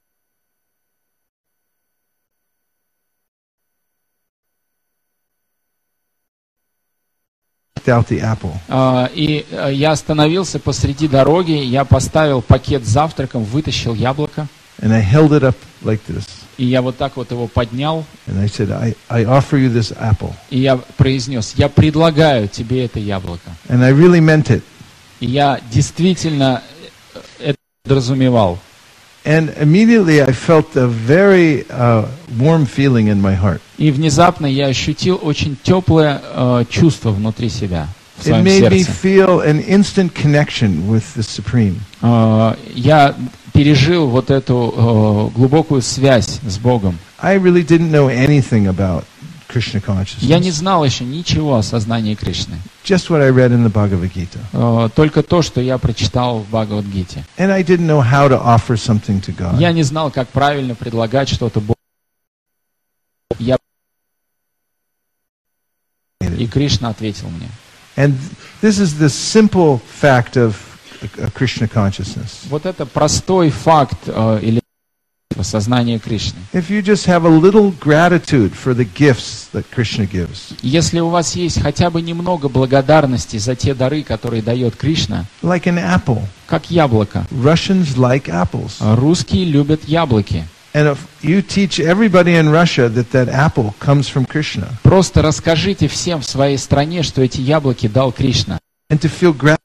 Speaker 3: out the apple.
Speaker 2: э, и э, я остановился посреди дороги, я поставил пакет с завтраком, вытащил яблоко,
Speaker 3: And I held it up like this.
Speaker 2: и я вот так вот его поднял,
Speaker 3: And I said, I, I offer you this apple.
Speaker 2: и я произнес: я предлагаю тебе это яблоко.
Speaker 3: And I really meant it.
Speaker 2: И я действительно это подразумевал.
Speaker 3: And immediately I felt a very uh, warm feeling in my heart.
Speaker 2: И внезапно я ощутил очень теплое э, чувство внутри себя, в
Speaker 3: It
Speaker 2: своем
Speaker 3: made me
Speaker 2: сердце.
Speaker 3: feel an instant connection with the Supreme.
Speaker 2: Э, я пережил вот эту э, глубокую связь с Богом.
Speaker 3: I really didn't know anything about Krishna
Speaker 2: Я не
Speaker 3: consciousness.
Speaker 2: знал еще ничего о сознании Кришны.
Speaker 3: Just what I read in the Bhagavad Gita.
Speaker 2: Э, только то, что я прочитал в Бхагавад-гите.
Speaker 3: And I didn't know how to offer something to God.
Speaker 2: Я не знал, как правильно предлагать что-то Богу. Я... И Кришна ответил мне.
Speaker 3: And this is the simple fact of uh, Krishna consciousness.
Speaker 2: Вот это простой факт э, или сознание Кришны.
Speaker 3: If you just have a little gratitude for the gifts that Krishna gives,
Speaker 2: Если у вас есть хотя бы немного благодарности за те дары, которые дает Кришна,
Speaker 3: like an apple.
Speaker 2: как яблоко.
Speaker 3: Russians like apples.
Speaker 2: Русские любят яблоки.
Speaker 3: And if you teach everybody in Russia that that apple comes from Krishna,
Speaker 2: Просто расскажите всем в своей стране, что эти яблоки дал Кришна.
Speaker 3: and to feel gratitude,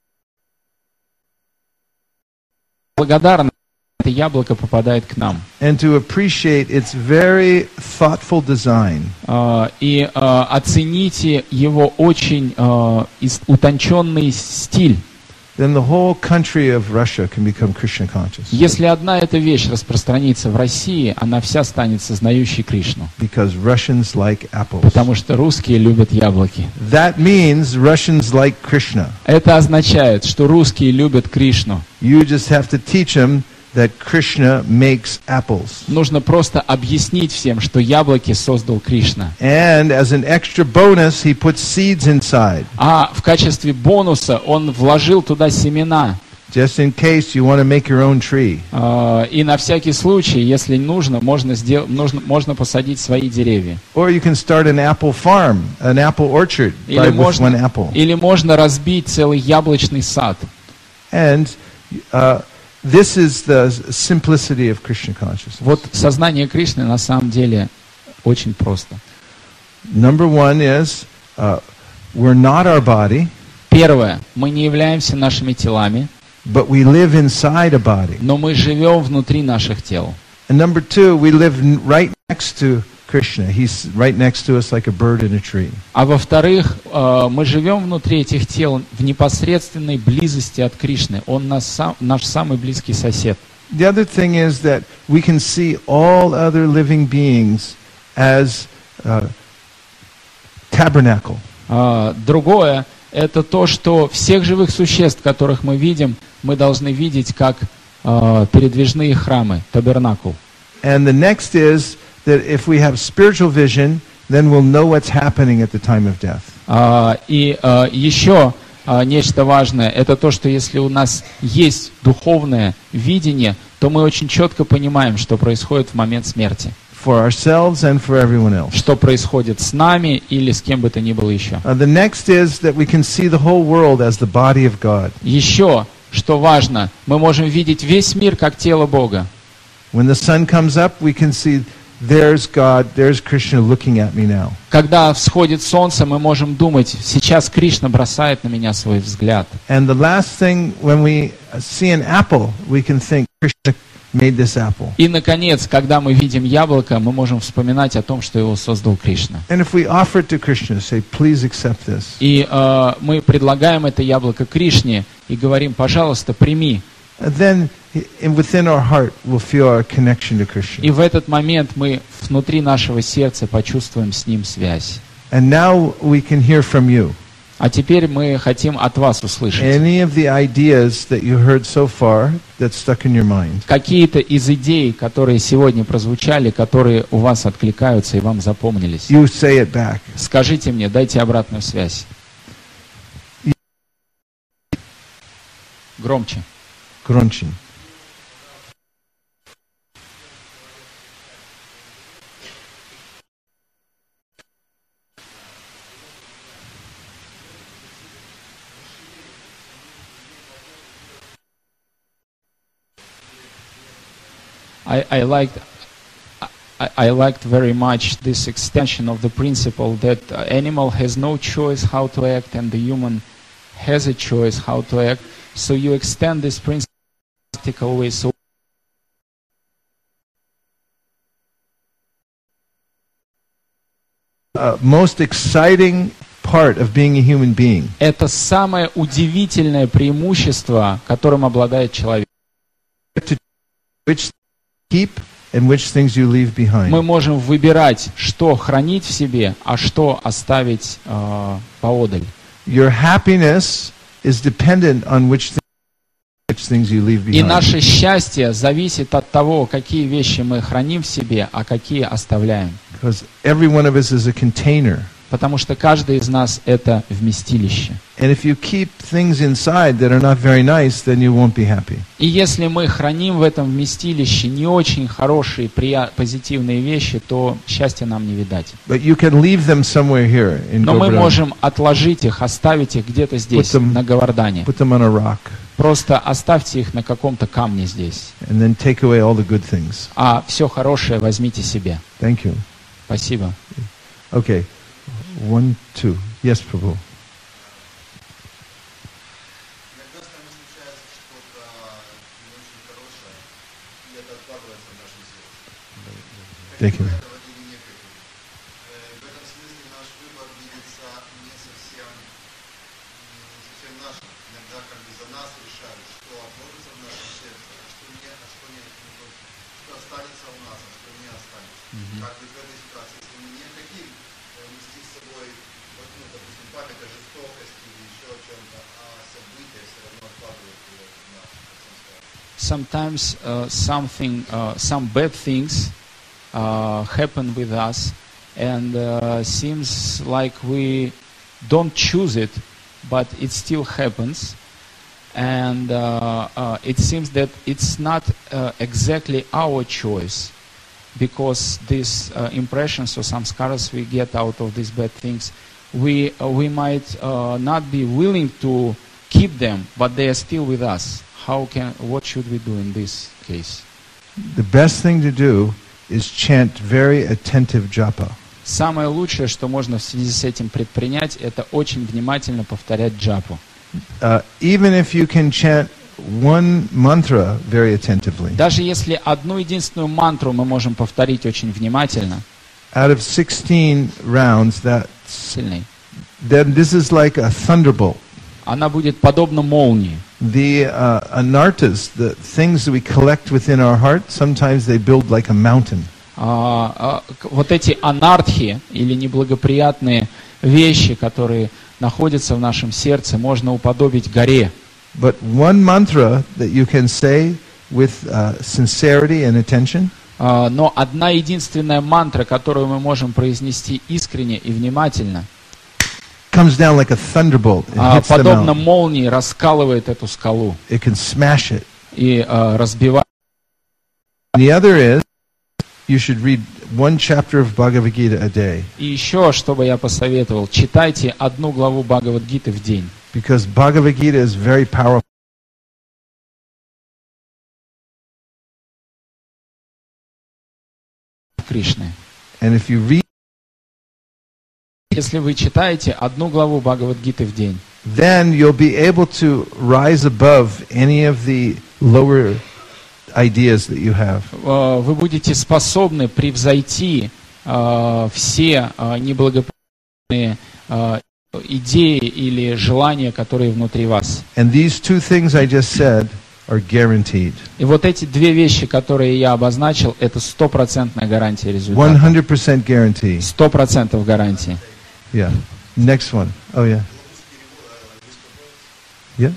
Speaker 2: Благодарно это яблоко попадает к нам.
Speaker 3: and to appreciate its very thoughtful design,
Speaker 2: Э, И э, оцените его очень э, ис- утонченный стиль.
Speaker 3: then the whole country of Russia can become Krishna conscious.
Speaker 2: Если одна эта вещь распространится в России, она вся станет сознающей Кришну.
Speaker 3: Because Russians like apples.
Speaker 2: Потому что русские любят яблоки.
Speaker 3: That means Russians like Krishna.
Speaker 2: Это означает, что русские любят Кришну.
Speaker 3: You just have to teach them that Krishna makes apples.
Speaker 2: Нужно просто объяснить всем, что яблоки создал Кришна.
Speaker 3: And as an extra bonus, he puts seeds inside,
Speaker 2: А в качестве бонуса он вложил туда семена.
Speaker 3: just in case you want to make your own tree.
Speaker 2: Э, И на всякий случай, если нужно, можно, сдел- нужно, можно посадить свои деревья.
Speaker 3: Or you can start an apple farm, an apple orchard
Speaker 2: Или
Speaker 3: by, with
Speaker 2: можно,
Speaker 3: one apple.
Speaker 2: или можно разбить целый яблочный сад.
Speaker 3: And uh, this is the simplicity of Krishna consciousness.
Speaker 2: Вот сознание Кришны на самом деле очень просто.
Speaker 3: Number one is uh, we're not our body,
Speaker 2: Первое. Мы не являемся нашими телами,
Speaker 3: but we live inside a body.
Speaker 2: но мы живем внутри наших тел.
Speaker 3: And number two, we live n- right next to Krishna. He's right next to us like a bird in a tree.
Speaker 2: А во-вторых, э, мы живем внутри этих тел в непосредственной близости от Кришны. Он нас сам- наш самый близкий сосед.
Speaker 3: The other thing is that we can see all other living beings as uh, tabernacle.
Speaker 2: А, Другое – это то, что всех живых существ, которых мы видим, мы должны видеть как э, передвижные храмы, табернакул.
Speaker 3: And the next is that if we have spiritual vision, then we'll know what's happening at the time of death.
Speaker 2: А, И э, еще э, нечто важное – это то, что если у нас есть духовное видение, то мы очень четко понимаем, что происходит в момент смерти.
Speaker 3: For ourselves and for everyone else.
Speaker 2: Что происходит с нами или с кем бы то ни было еще.
Speaker 3: Uh, the next is that we can see the whole world as the body of God.
Speaker 2: Еще, что важно, мы можем видеть весь мир как тело Бога.
Speaker 3: When the sun comes up, we can see there's God, there's Krishna looking at me now.
Speaker 2: Когда всходит солнце, мы можем думать, сейчас Кришна бросает на меня свой взгляд.
Speaker 3: And the last thing, when we see an apple, we can think Krishna made this apple.
Speaker 2: И, наконец, когда мы видим яблоко, мы можем вспоминать о том, что его создал Кришна.
Speaker 3: And if we offer it to Krishna, say, please accept this.
Speaker 2: И э, мы предлагаем это яблоко Кришне и говорим, пожалуйста, прими.
Speaker 3: And then in, within our heart, we'll feel our connection to Krishna.
Speaker 2: И в этот момент мы внутри нашего сердца почувствуем с ним связь.
Speaker 3: And now we can hear from you.
Speaker 2: А теперь мы хотим от вас услышать.
Speaker 3: Any of the ideas that you heard so far that stuck in your mind.
Speaker 2: Какие-то из идей, которые сегодня прозвучали, которые у вас откликаются и вам запомнились.
Speaker 3: You say it back.
Speaker 2: Скажите мне, дайте обратную связь. Громче.
Speaker 3: Громче.
Speaker 2: I, I liked I, I liked very much this extension of the principle that uh, animal has no choice how to act and the human has a choice how to act. So you extend this principle in a practical way. So
Speaker 3: Uh, most exciting part of being a human being.
Speaker 2: Это самое удивительное преимущество, которым обладает человек.
Speaker 3: Which keep and which things you leave behind.
Speaker 2: Мы можем выбирать, что хранить в себе, а что оставить э, поодаль.
Speaker 3: Your happiness is dependent on which, th- which things you leave behind.
Speaker 2: И наше счастье зависит от того, какие вещи мы храним в себе, а какие оставляем.
Speaker 3: Because every one of us is a container.
Speaker 2: Потому что каждый из нас это вместилище.
Speaker 3: And if you keep things inside that are not very nice, then you won't be happy.
Speaker 2: И если мы храним в этом вместилище не очень хорошие, прия- позитивные вещи, то счастья нам не видать.
Speaker 3: But you can leave them somewhere here in
Speaker 2: Но мы
Speaker 3: Govardhan.
Speaker 2: можем отложить их, оставить их где-то здесь,
Speaker 3: Put them-
Speaker 2: на Говардане.
Speaker 3: Put them on a rock
Speaker 2: Просто оставьте их на каком-то камне здесь.
Speaker 3: and then take away all the good things.
Speaker 2: А все хорошее возьмите себе.
Speaker 3: Thank you.
Speaker 2: Спасибо.
Speaker 3: Okay. One, two. Yes, Prabhu.
Speaker 4: Иногда с нами случается что-то не очень хорошее, и это откладывается в нашем сердце.
Speaker 3: Thank you.
Speaker 4: Хотим этого или не хотим. Э, В этом смысле наш выбор видится не совсем, не совсем нашим. Иногда как бы за нас решают, что отложится в нашем сердце, а что нет, а что нет. Ну, то есть, что останется у нас, а что не останется. Как быть в этой ситуации, если мы не хотим э, нести с собой, вот, ну, допустим, память о жестокости или еще о чем-то, а события все равно откладывают его в нас, как сам сказал.
Speaker 2: Sometimes uh, something, uh, some bad things uh, happen with us, and uh, seems like we don't choose it, but it still happens, and uh, uh, it seems that it's not uh, exactly our choice, because these uh, impressions or samskaras we get out of these bad things, we uh, we might uh, not be willing to keep them, but they are still with us. How can, what should we do in this case?
Speaker 3: The best thing to do is chant very attentive japa.
Speaker 2: Самое лучшее, что можно в связи с этим предпринять, это очень внимательно повторять джапу.
Speaker 3: Uh, even if you can chant one mantra very attentively.
Speaker 2: Даже если одну единственную мантру мы можем повторить очень внимательно,
Speaker 3: Out of sixteen rounds, that
Speaker 2: сильней,
Speaker 3: then this is like a thunderbolt.
Speaker 2: она будет подобна молнии.
Speaker 3: The uh, anartas, the things that we collect within our heart, sometimes they build like a mountain.
Speaker 2: А, а, к- вот эти анархи или неблагоприятные вещи, которые находятся в нашем сердце, можно уподобить горе.
Speaker 3: But one mantra that you can say with uh, sincerity and attention
Speaker 2: А, но одна единственная мантра, которую мы можем произнести искренне и внимательно,
Speaker 3: comes down like a thunderbolt and
Speaker 2: а,
Speaker 3: hits the
Speaker 2: подобно
Speaker 3: mountain.
Speaker 2: молнии раскалывает эту скалу
Speaker 3: It can smash it.
Speaker 2: и а, разбивает.
Speaker 3: The other is you should read one chapter of Bhagavad Gita a day,
Speaker 2: И еще, что бы я посоветовал, читайте одну главу Бхагавад-гиты в день.
Speaker 3: because Bhagavad Gita is very powerful.
Speaker 2: Кришны.
Speaker 3: And if you read,
Speaker 2: Если вы читаете одну главу Бхагавад-гиты в день,
Speaker 3: then you'll be able to rise above any of the lower ideas that you have.
Speaker 2: э, вы будете способны превзойти э, все э, неблагоприятные э, идеи или желания, которые внутри вас.
Speaker 3: And these two things I just said are guaranteed.
Speaker 2: И вот эти две вещи, которые я обозначил, это стопроцентная гарантия результата.
Speaker 3: one hundred percent guarantee.
Speaker 2: Сто процентов гарантии.
Speaker 3: Yeah. Next one. Oh, yeah. Yeah.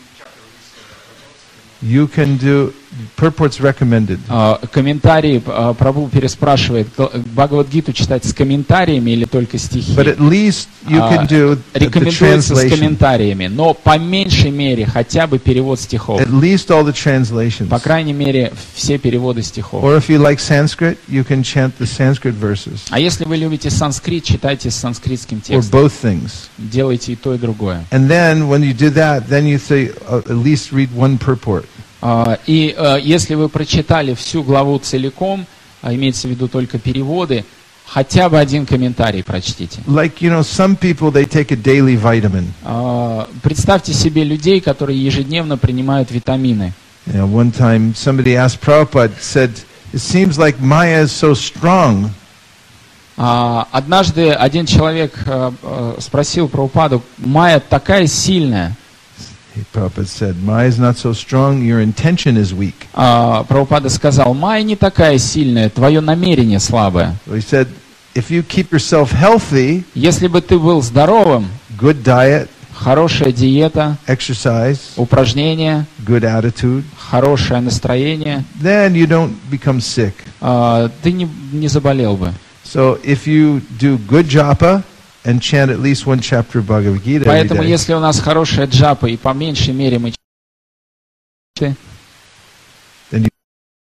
Speaker 3: You can do purports recommended.
Speaker 2: А, комментарии, а, Прабху переспрашивает, г- Бхагавад-гиту читать с комментариями или только стихи?
Speaker 3: But at least you
Speaker 2: А,
Speaker 3: can do the, the
Speaker 2: Рекомендуется с
Speaker 3: translation.
Speaker 2: комментариями, но по меньшей мере хотя бы перевод стихов.
Speaker 3: At least all the translations.
Speaker 2: По крайней мере, все переводы стихов.
Speaker 3: Or if you like Sanskrit, you can chant the Sanskrit verses.
Speaker 2: А если вы любите санскрит, читайте с санскритским
Speaker 3: Or
Speaker 2: текстом.
Speaker 3: both things.
Speaker 2: Делайте и то, и другое.
Speaker 3: And then when you do that, then you say, uh, at least read one purport.
Speaker 2: А, И э, если вы прочитали всю главу целиком, а имеется в виду только переводы, хотя бы один комментарий прочтите.
Speaker 3: Like, you know, some people, they take a daily vitamin.
Speaker 2: А, Представьте себе людей, которые ежедневно принимают витамины.
Speaker 3: You know, one time somebody asked Prabhupada, said, it seems like Maya is so strong.
Speaker 2: А, Однажды один человек э, э, спросил Прабхупаду: «Майя такая сильная».
Speaker 3: Prabhupada said, Maya is not so strong, your intention is weak.
Speaker 2: А Прабхупада сказал: «Майя не такая сильная, твое намерение слабое.
Speaker 3: So he said, if you keep yourself healthy,
Speaker 2: Если бы ты был здоровым,
Speaker 3: good diet,
Speaker 2: хорошая диета,
Speaker 3: exercise,
Speaker 2: упражнения,
Speaker 3: good attitude,
Speaker 2: хорошее настроение,
Speaker 3: then you don't become sick.
Speaker 2: а, ты не, не заболел бы».
Speaker 3: So if you do good japa and chant at least one chapter of Bhagavad Gita every
Speaker 2: Поэтому,
Speaker 3: day,
Speaker 2: если у нас хорошая джапа и по меньшей мере мы читаем,
Speaker 3: then you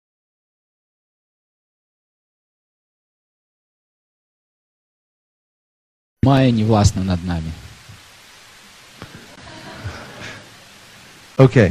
Speaker 2: Майя не властна над нами.
Speaker 3: okay.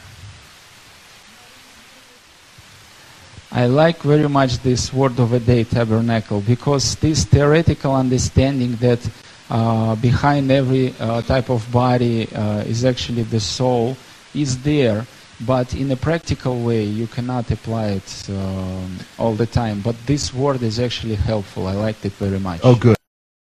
Speaker 2: I like very much this word of a day, tabernacle, because this theoretical understanding that uh, behind every uh, type of body uh, is actually the soul is there, but in a practical way you cannot apply it um, all the time. But this word is actually helpful. I liked it very much.
Speaker 3: Oh, good.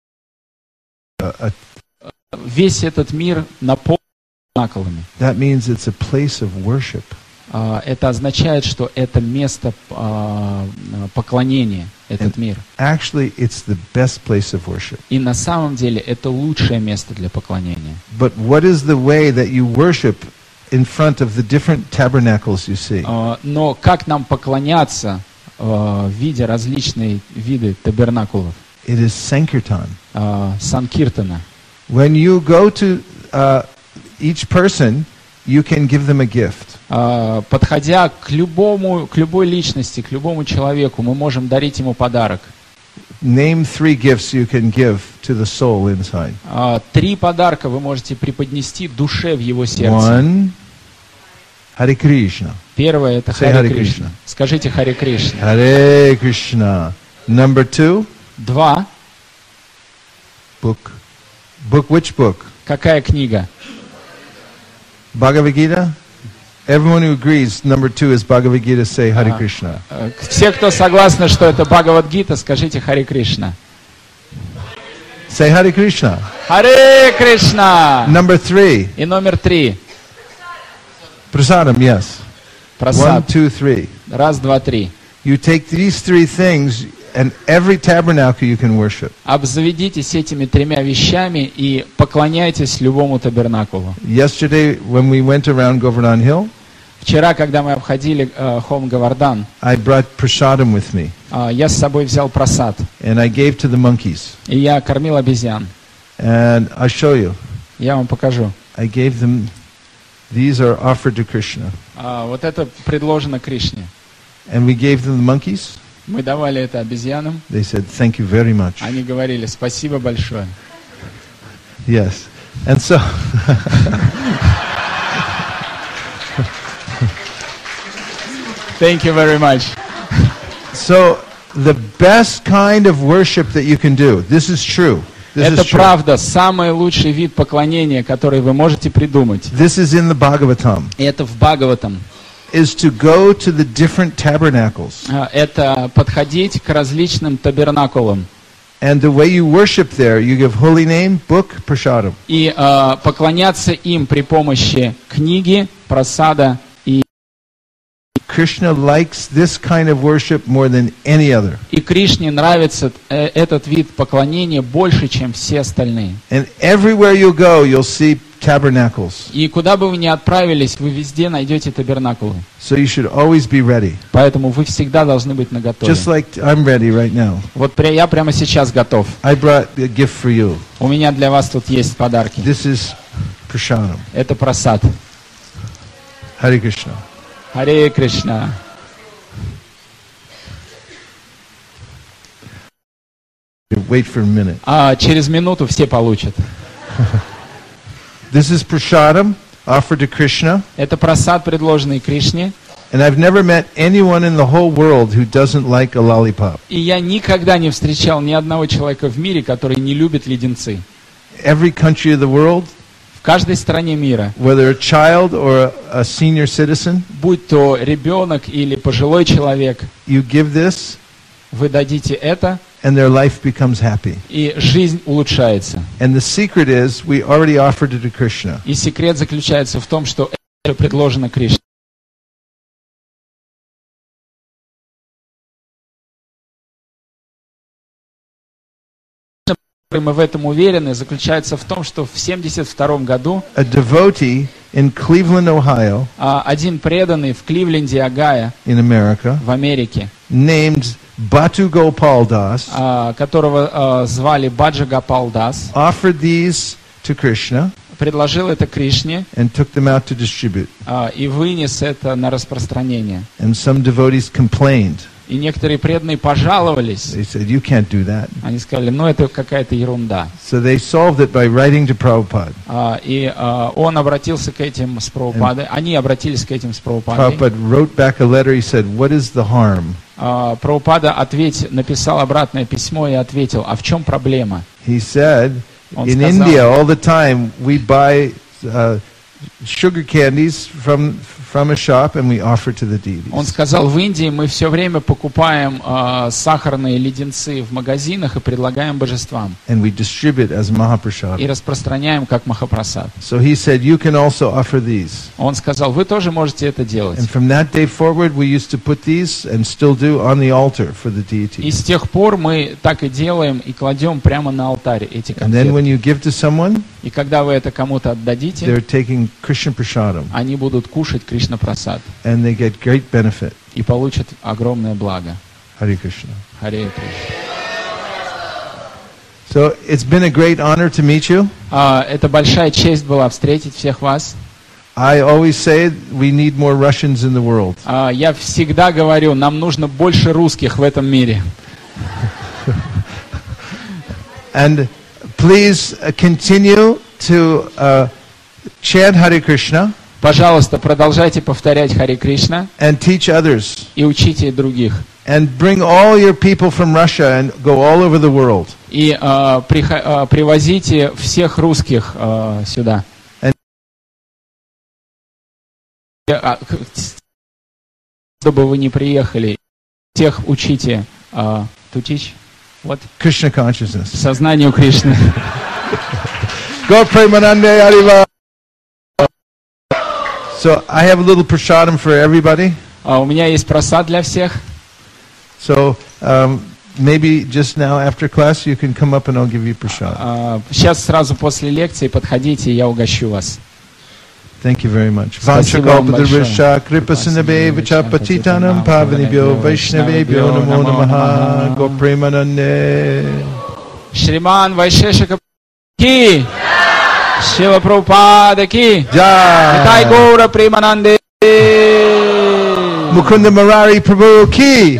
Speaker 3: Uh, uh,
Speaker 2: Весь этот мир наполнен табернаклами.
Speaker 3: that means it's a place of worship.
Speaker 2: А, Это означает, что это место а, поклонения, этот мир.
Speaker 3: Actually, it's the best place of worship.
Speaker 2: И на самом деле это лучшее место для поклонения.
Speaker 3: But what is the way that you worship in front of the different tabernacles you see?
Speaker 2: А, Но как нам поклоняться, а, видя различные виды табернакулов,
Speaker 3: It is Sankirtan.
Speaker 2: а, санкиртана?
Speaker 3: When you go to uh, each person, you can give them a gift.
Speaker 2: А, Подходя к любому, к любой личности, к любому человеку, мы можем дарить ему подарок.
Speaker 3: Name three gifts you can give to the soul inside.
Speaker 2: А, Три подарка вы можете преподнести душе в его сердце.
Speaker 3: One, Hare Krishna.
Speaker 2: Первое — это
Speaker 3: Say
Speaker 2: Харе
Speaker 3: Hare
Speaker 2: Кришна.
Speaker 3: Krishna.
Speaker 2: Скажите Харе Кришна.
Speaker 3: Hare Krishna. Number two,
Speaker 2: Два.
Speaker 3: book. Book, which book?
Speaker 2: Какая книга?
Speaker 3: Bhagavad Gita? Everyone who agrees number two is Bhagavad Gita, say Hare
Speaker 2: Ah.
Speaker 3: Krishna.
Speaker 2: Э, Все, кто согласны, что это Бхагавад-гита, скажите Харе Кришна.
Speaker 3: Say Hare Krishna.
Speaker 2: Харе Кришна!
Speaker 3: Number three,
Speaker 2: И номер три.
Speaker 3: prasadam, yes. One,
Speaker 2: Просад.
Speaker 3: two, three.
Speaker 2: Раз, два, три.
Speaker 3: You take these three things, and every tabernacle you can worship.
Speaker 2: Обзаведитесь этими тремя вещами и поклоняйтесь любому табернакулу.
Speaker 3: Yesterday, when we went around Govardhan Hill,
Speaker 2: Вчера, когда мы обходили э, холм Гавардан,
Speaker 3: I brought prasadam with me,
Speaker 2: э, я с собой взял просад,
Speaker 3: and I gave to the monkeys.
Speaker 2: и я кормил обезьян.
Speaker 3: And I'll show you.
Speaker 2: Я вам покажу.
Speaker 3: I gave them, these are offered to Krishna.
Speaker 2: А, вот это предложено Кришне.
Speaker 3: And we gave them the monkeys.
Speaker 2: Мы давали это обезьянам.
Speaker 3: They said, thank you very much.
Speaker 2: Они говорили: спасибо большое.
Speaker 3: Yes. And so,
Speaker 2: Thank you very much.
Speaker 3: so, the best kind of worship that you can do, this is true. This
Speaker 2: Это
Speaker 3: is true.
Speaker 2: правда, самый лучший вид поклонения, который вы можете придумать.
Speaker 3: This is in the Bhagavatam.
Speaker 2: И это в Бхагаватам.
Speaker 3: Is to go to the different tabernacles.
Speaker 2: А, Это подходить к различным табернакулам.
Speaker 3: And the way you worship there, you give holy name, book, prasadam.
Speaker 2: И а, поклоняться им при помощи книги, прасада.
Speaker 3: Krishna likes this kind of worship more than any other.
Speaker 2: И Кришне нравится э, этот вид поклонения больше, чем все остальные.
Speaker 3: And everywhere you go, you'll see tabernacles.
Speaker 2: И куда бы вы ни отправились, вы везде найдете табернакулы.
Speaker 3: So you should always be ready.
Speaker 2: Поэтому вы всегда должны быть наготове.
Speaker 3: Just like I'm ready right now.
Speaker 2: Вот пря- я прямо сейчас готов.
Speaker 3: I brought a gift for you.
Speaker 2: У меня для вас тут есть подарки.
Speaker 3: This is prasadam.
Speaker 2: Это прасад.
Speaker 3: Hare Krishna.
Speaker 2: Харе Кришна.
Speaker 3: Wait for a minute.
Speaker 2: А через минуту все получат.
Speaker 3: This is prasadam offered to Krishna.
Speaker 2: Это прасад, предложенный Кришне.
Speaker 3: And I've never met anyone in the whole world who doesn't like a lollipop.
Speaker 2: И я никогда не встречал ни одного человека в мире, который не любит леденцы.
Speaker 3: Every country of the world,
Speaker 2: В каждой стране мира,
Speaker 3: whether a child or a, a senior citizen,
Speaker 2: будь то ребенок или пожилой человек,
Speaker 3: you give this
Speaker 2: вы дадите это,
Speaker 3: and their life becomes happy.
Speaker 2: и жизнь улучшается.
Speaker 3: And the secret is we already offered it to Krishna.
Speaker 2: И секрет заключается в том, что это предложено Кришне. Мы в этом уверены, заключается в том, что в семьдесят втором году
Speaker 3: A devotee in Cleveland, Ohio,
Speaker 2: а, один преданный в Кливленде, Огайо,
Speaker 3: in America,
Speaker 2: в Америке,
Speaker 3: named Batu Gopal Das,
Speaker 2: а, которого а, звали Баджа Гопал Дас,
Speaker 3: offered these to Krishna
Speaker 2: предложил это Кришне
Speaker 3: and took them out to distribute.
Speaker 2: а, и вынес это на распространение.
Speaker 3: And some devotees complained.
Speaker 2: И некоторые преданные пожаловались.
Speaker 3: They said, you can't do that.
Speaker 2: Они сказали, ну это какая-то ерунда.
Speaker 3: So they solved it by writing to Prabhupada.
Speaker 2: А, и а, он обратился к этим с Прабхупадой. Они обратились к этим с Прабхупадой.
Speaker 3: Prabhupada wrote back a letter. He said, what is the harm?
Speaker 2: А, Прабхупада ответил, написал обратное письмо и ответил, а в чем проблема?
Speaker 3: He said,
Speaker 2: Он
Speaker 3: in
Speaker 2: сказал-
Speaker 3: India all the time we buy uh, sugar candies from from a shop and we offer to the deities.
Speaker 2: Он сказал, в Индии мы все время покупаем а, сахарные леденцы в магазинах и предлагаем божествам.
Speaker 3: And we distribute as
Speaker 2: И
Speaker 3: Mahaprasad.
Speaker 2: распространяем как Махапрасад.
Speaker 3: So he said, you can also offer these.
Speaker 2: Он сказал, вы тоже можете это делать.
Speaker 3: And from that day forward, we used to put these and still do on the altar for the
Speaker 2: И
Speaker 3: deities.
Speaker 2: с тех пор мы так и делаем и кладем прямо на алтарь эти
Speaker 3: And then when
Speaker 2: конфеты.
Speaker 3: you give to someone,
Speaker 2: И когда вы это кому-то отдадите,
Speaker 3: they're taking Krishna Prasadam
Speaker 2: они будут кушать Кришна Прасад
Speaker 3: and they get great benefit.
Speaker 2: и получат огромное благо.
Speaker 3: Hare Krishna.
Speaker 2: Харе Кришна.
Speaker 3: So it's been a great honor to meet you.
Speaker 2: А, это большая честь была встретить всех вас.
Speaker 3: I always say we need more Russians in the world.
Speaker 2: А, я всегда говорю, нам нужно больше русских в этом мире.
Speaker 3: And please uh, continue to uh, chant Hare Krishna
Speaker 2: Пожалуйста, продолжайте повторять Харе Кришна
Speaker 3: and teach others.
Speaker 2: и учите других.
Speaker 3: And bring all your people from Russia and go all over the world.
Speaker 2: И а, прихо- а, привозите всех русских а, сюда.
Speaker 3: And-
Speaker 2: А, к- Чтобы вы не приехали, всех учите. а, to teach? What?
Speaker 3: Krishna consciousness.
Speaker 2: Сознанию Кришны.
Speaker 3: Go Premanande Ariva. So I have a little prasadam for everybody.
Speaker 2: А, у меня есть просад для всех.
Speaker 3: So um, maybe just now after class you can come up and I'll give you prasadam.
Speaker 2: А, сейчас сразу после лекции подходите, я угощу вас.
Speaker 3: Thank you very much.
Speaker 2: Спасибо вам большое.
Speaker 3: Vanchakalpadurvascha kripasinabhe vichapatitanam pavanibhyo vaishnavebhyo namo namaha go premanande.
Speaker 2: Шриман Вайшешика Ки! Шила Прабхупада Ки! Нитай
Speaker 3: Jai.
Speaker 2: Гаура Примананде!
Speaker 3: Mukunda Murari Prabhu ki.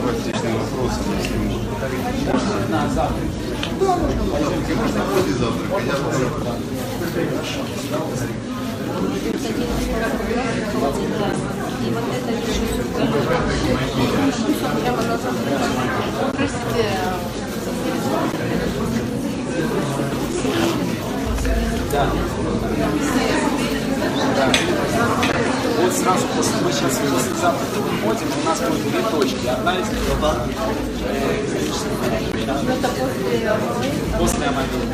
Speaker 5: практичный вопрос, если можно.
Speaker 4: После завтрака я тоже.
Speaker 6: И вот это прямо на Простите.
Speaker 2: Да. Да. Вот сразу после, мы сейчас после завтрака выходим, у нас будет две точки. Одна из них после Амавиды.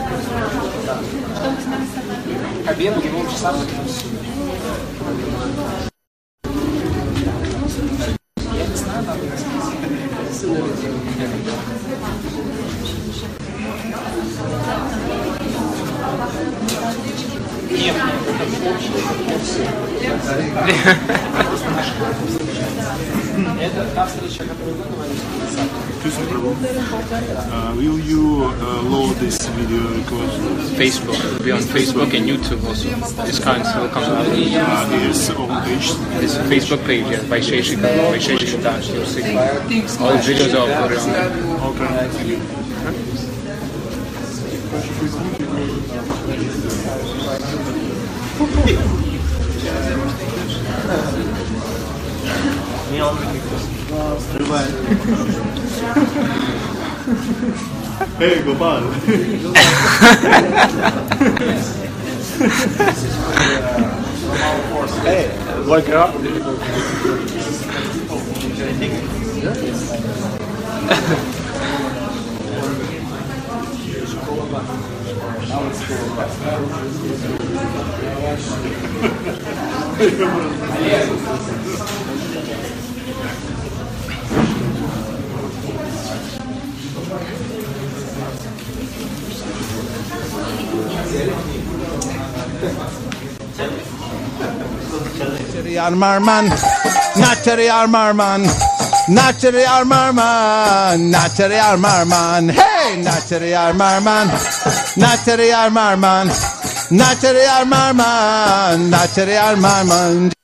Speaker 2: К обеду, в двух часах я не знаю, надо Нет, это та встреча, которую вы говорите.
Speaker 5: Uh, will you uh, load this video record?
Speaker 7: Facebook, it'll be on Facebook and YouTube also. This kind will come out.
Speaker 5: Uh, yes, on page.
Speaker 7: This Facebook page, yeah, Vaisheshika, Vaisheshika dance. You'll see all the videos are uploaded on there.
Speaker 5: Okay.
Speaker 4: Hey, Gopal.
Speaker 7: Hey, wake up.
Speaker 3: Armarman, Natari Armarman, Natari Armarman, Natari Armarman, hey, Natari Armarman, Natari Armarman, Natari Armarman, Natari Armarman.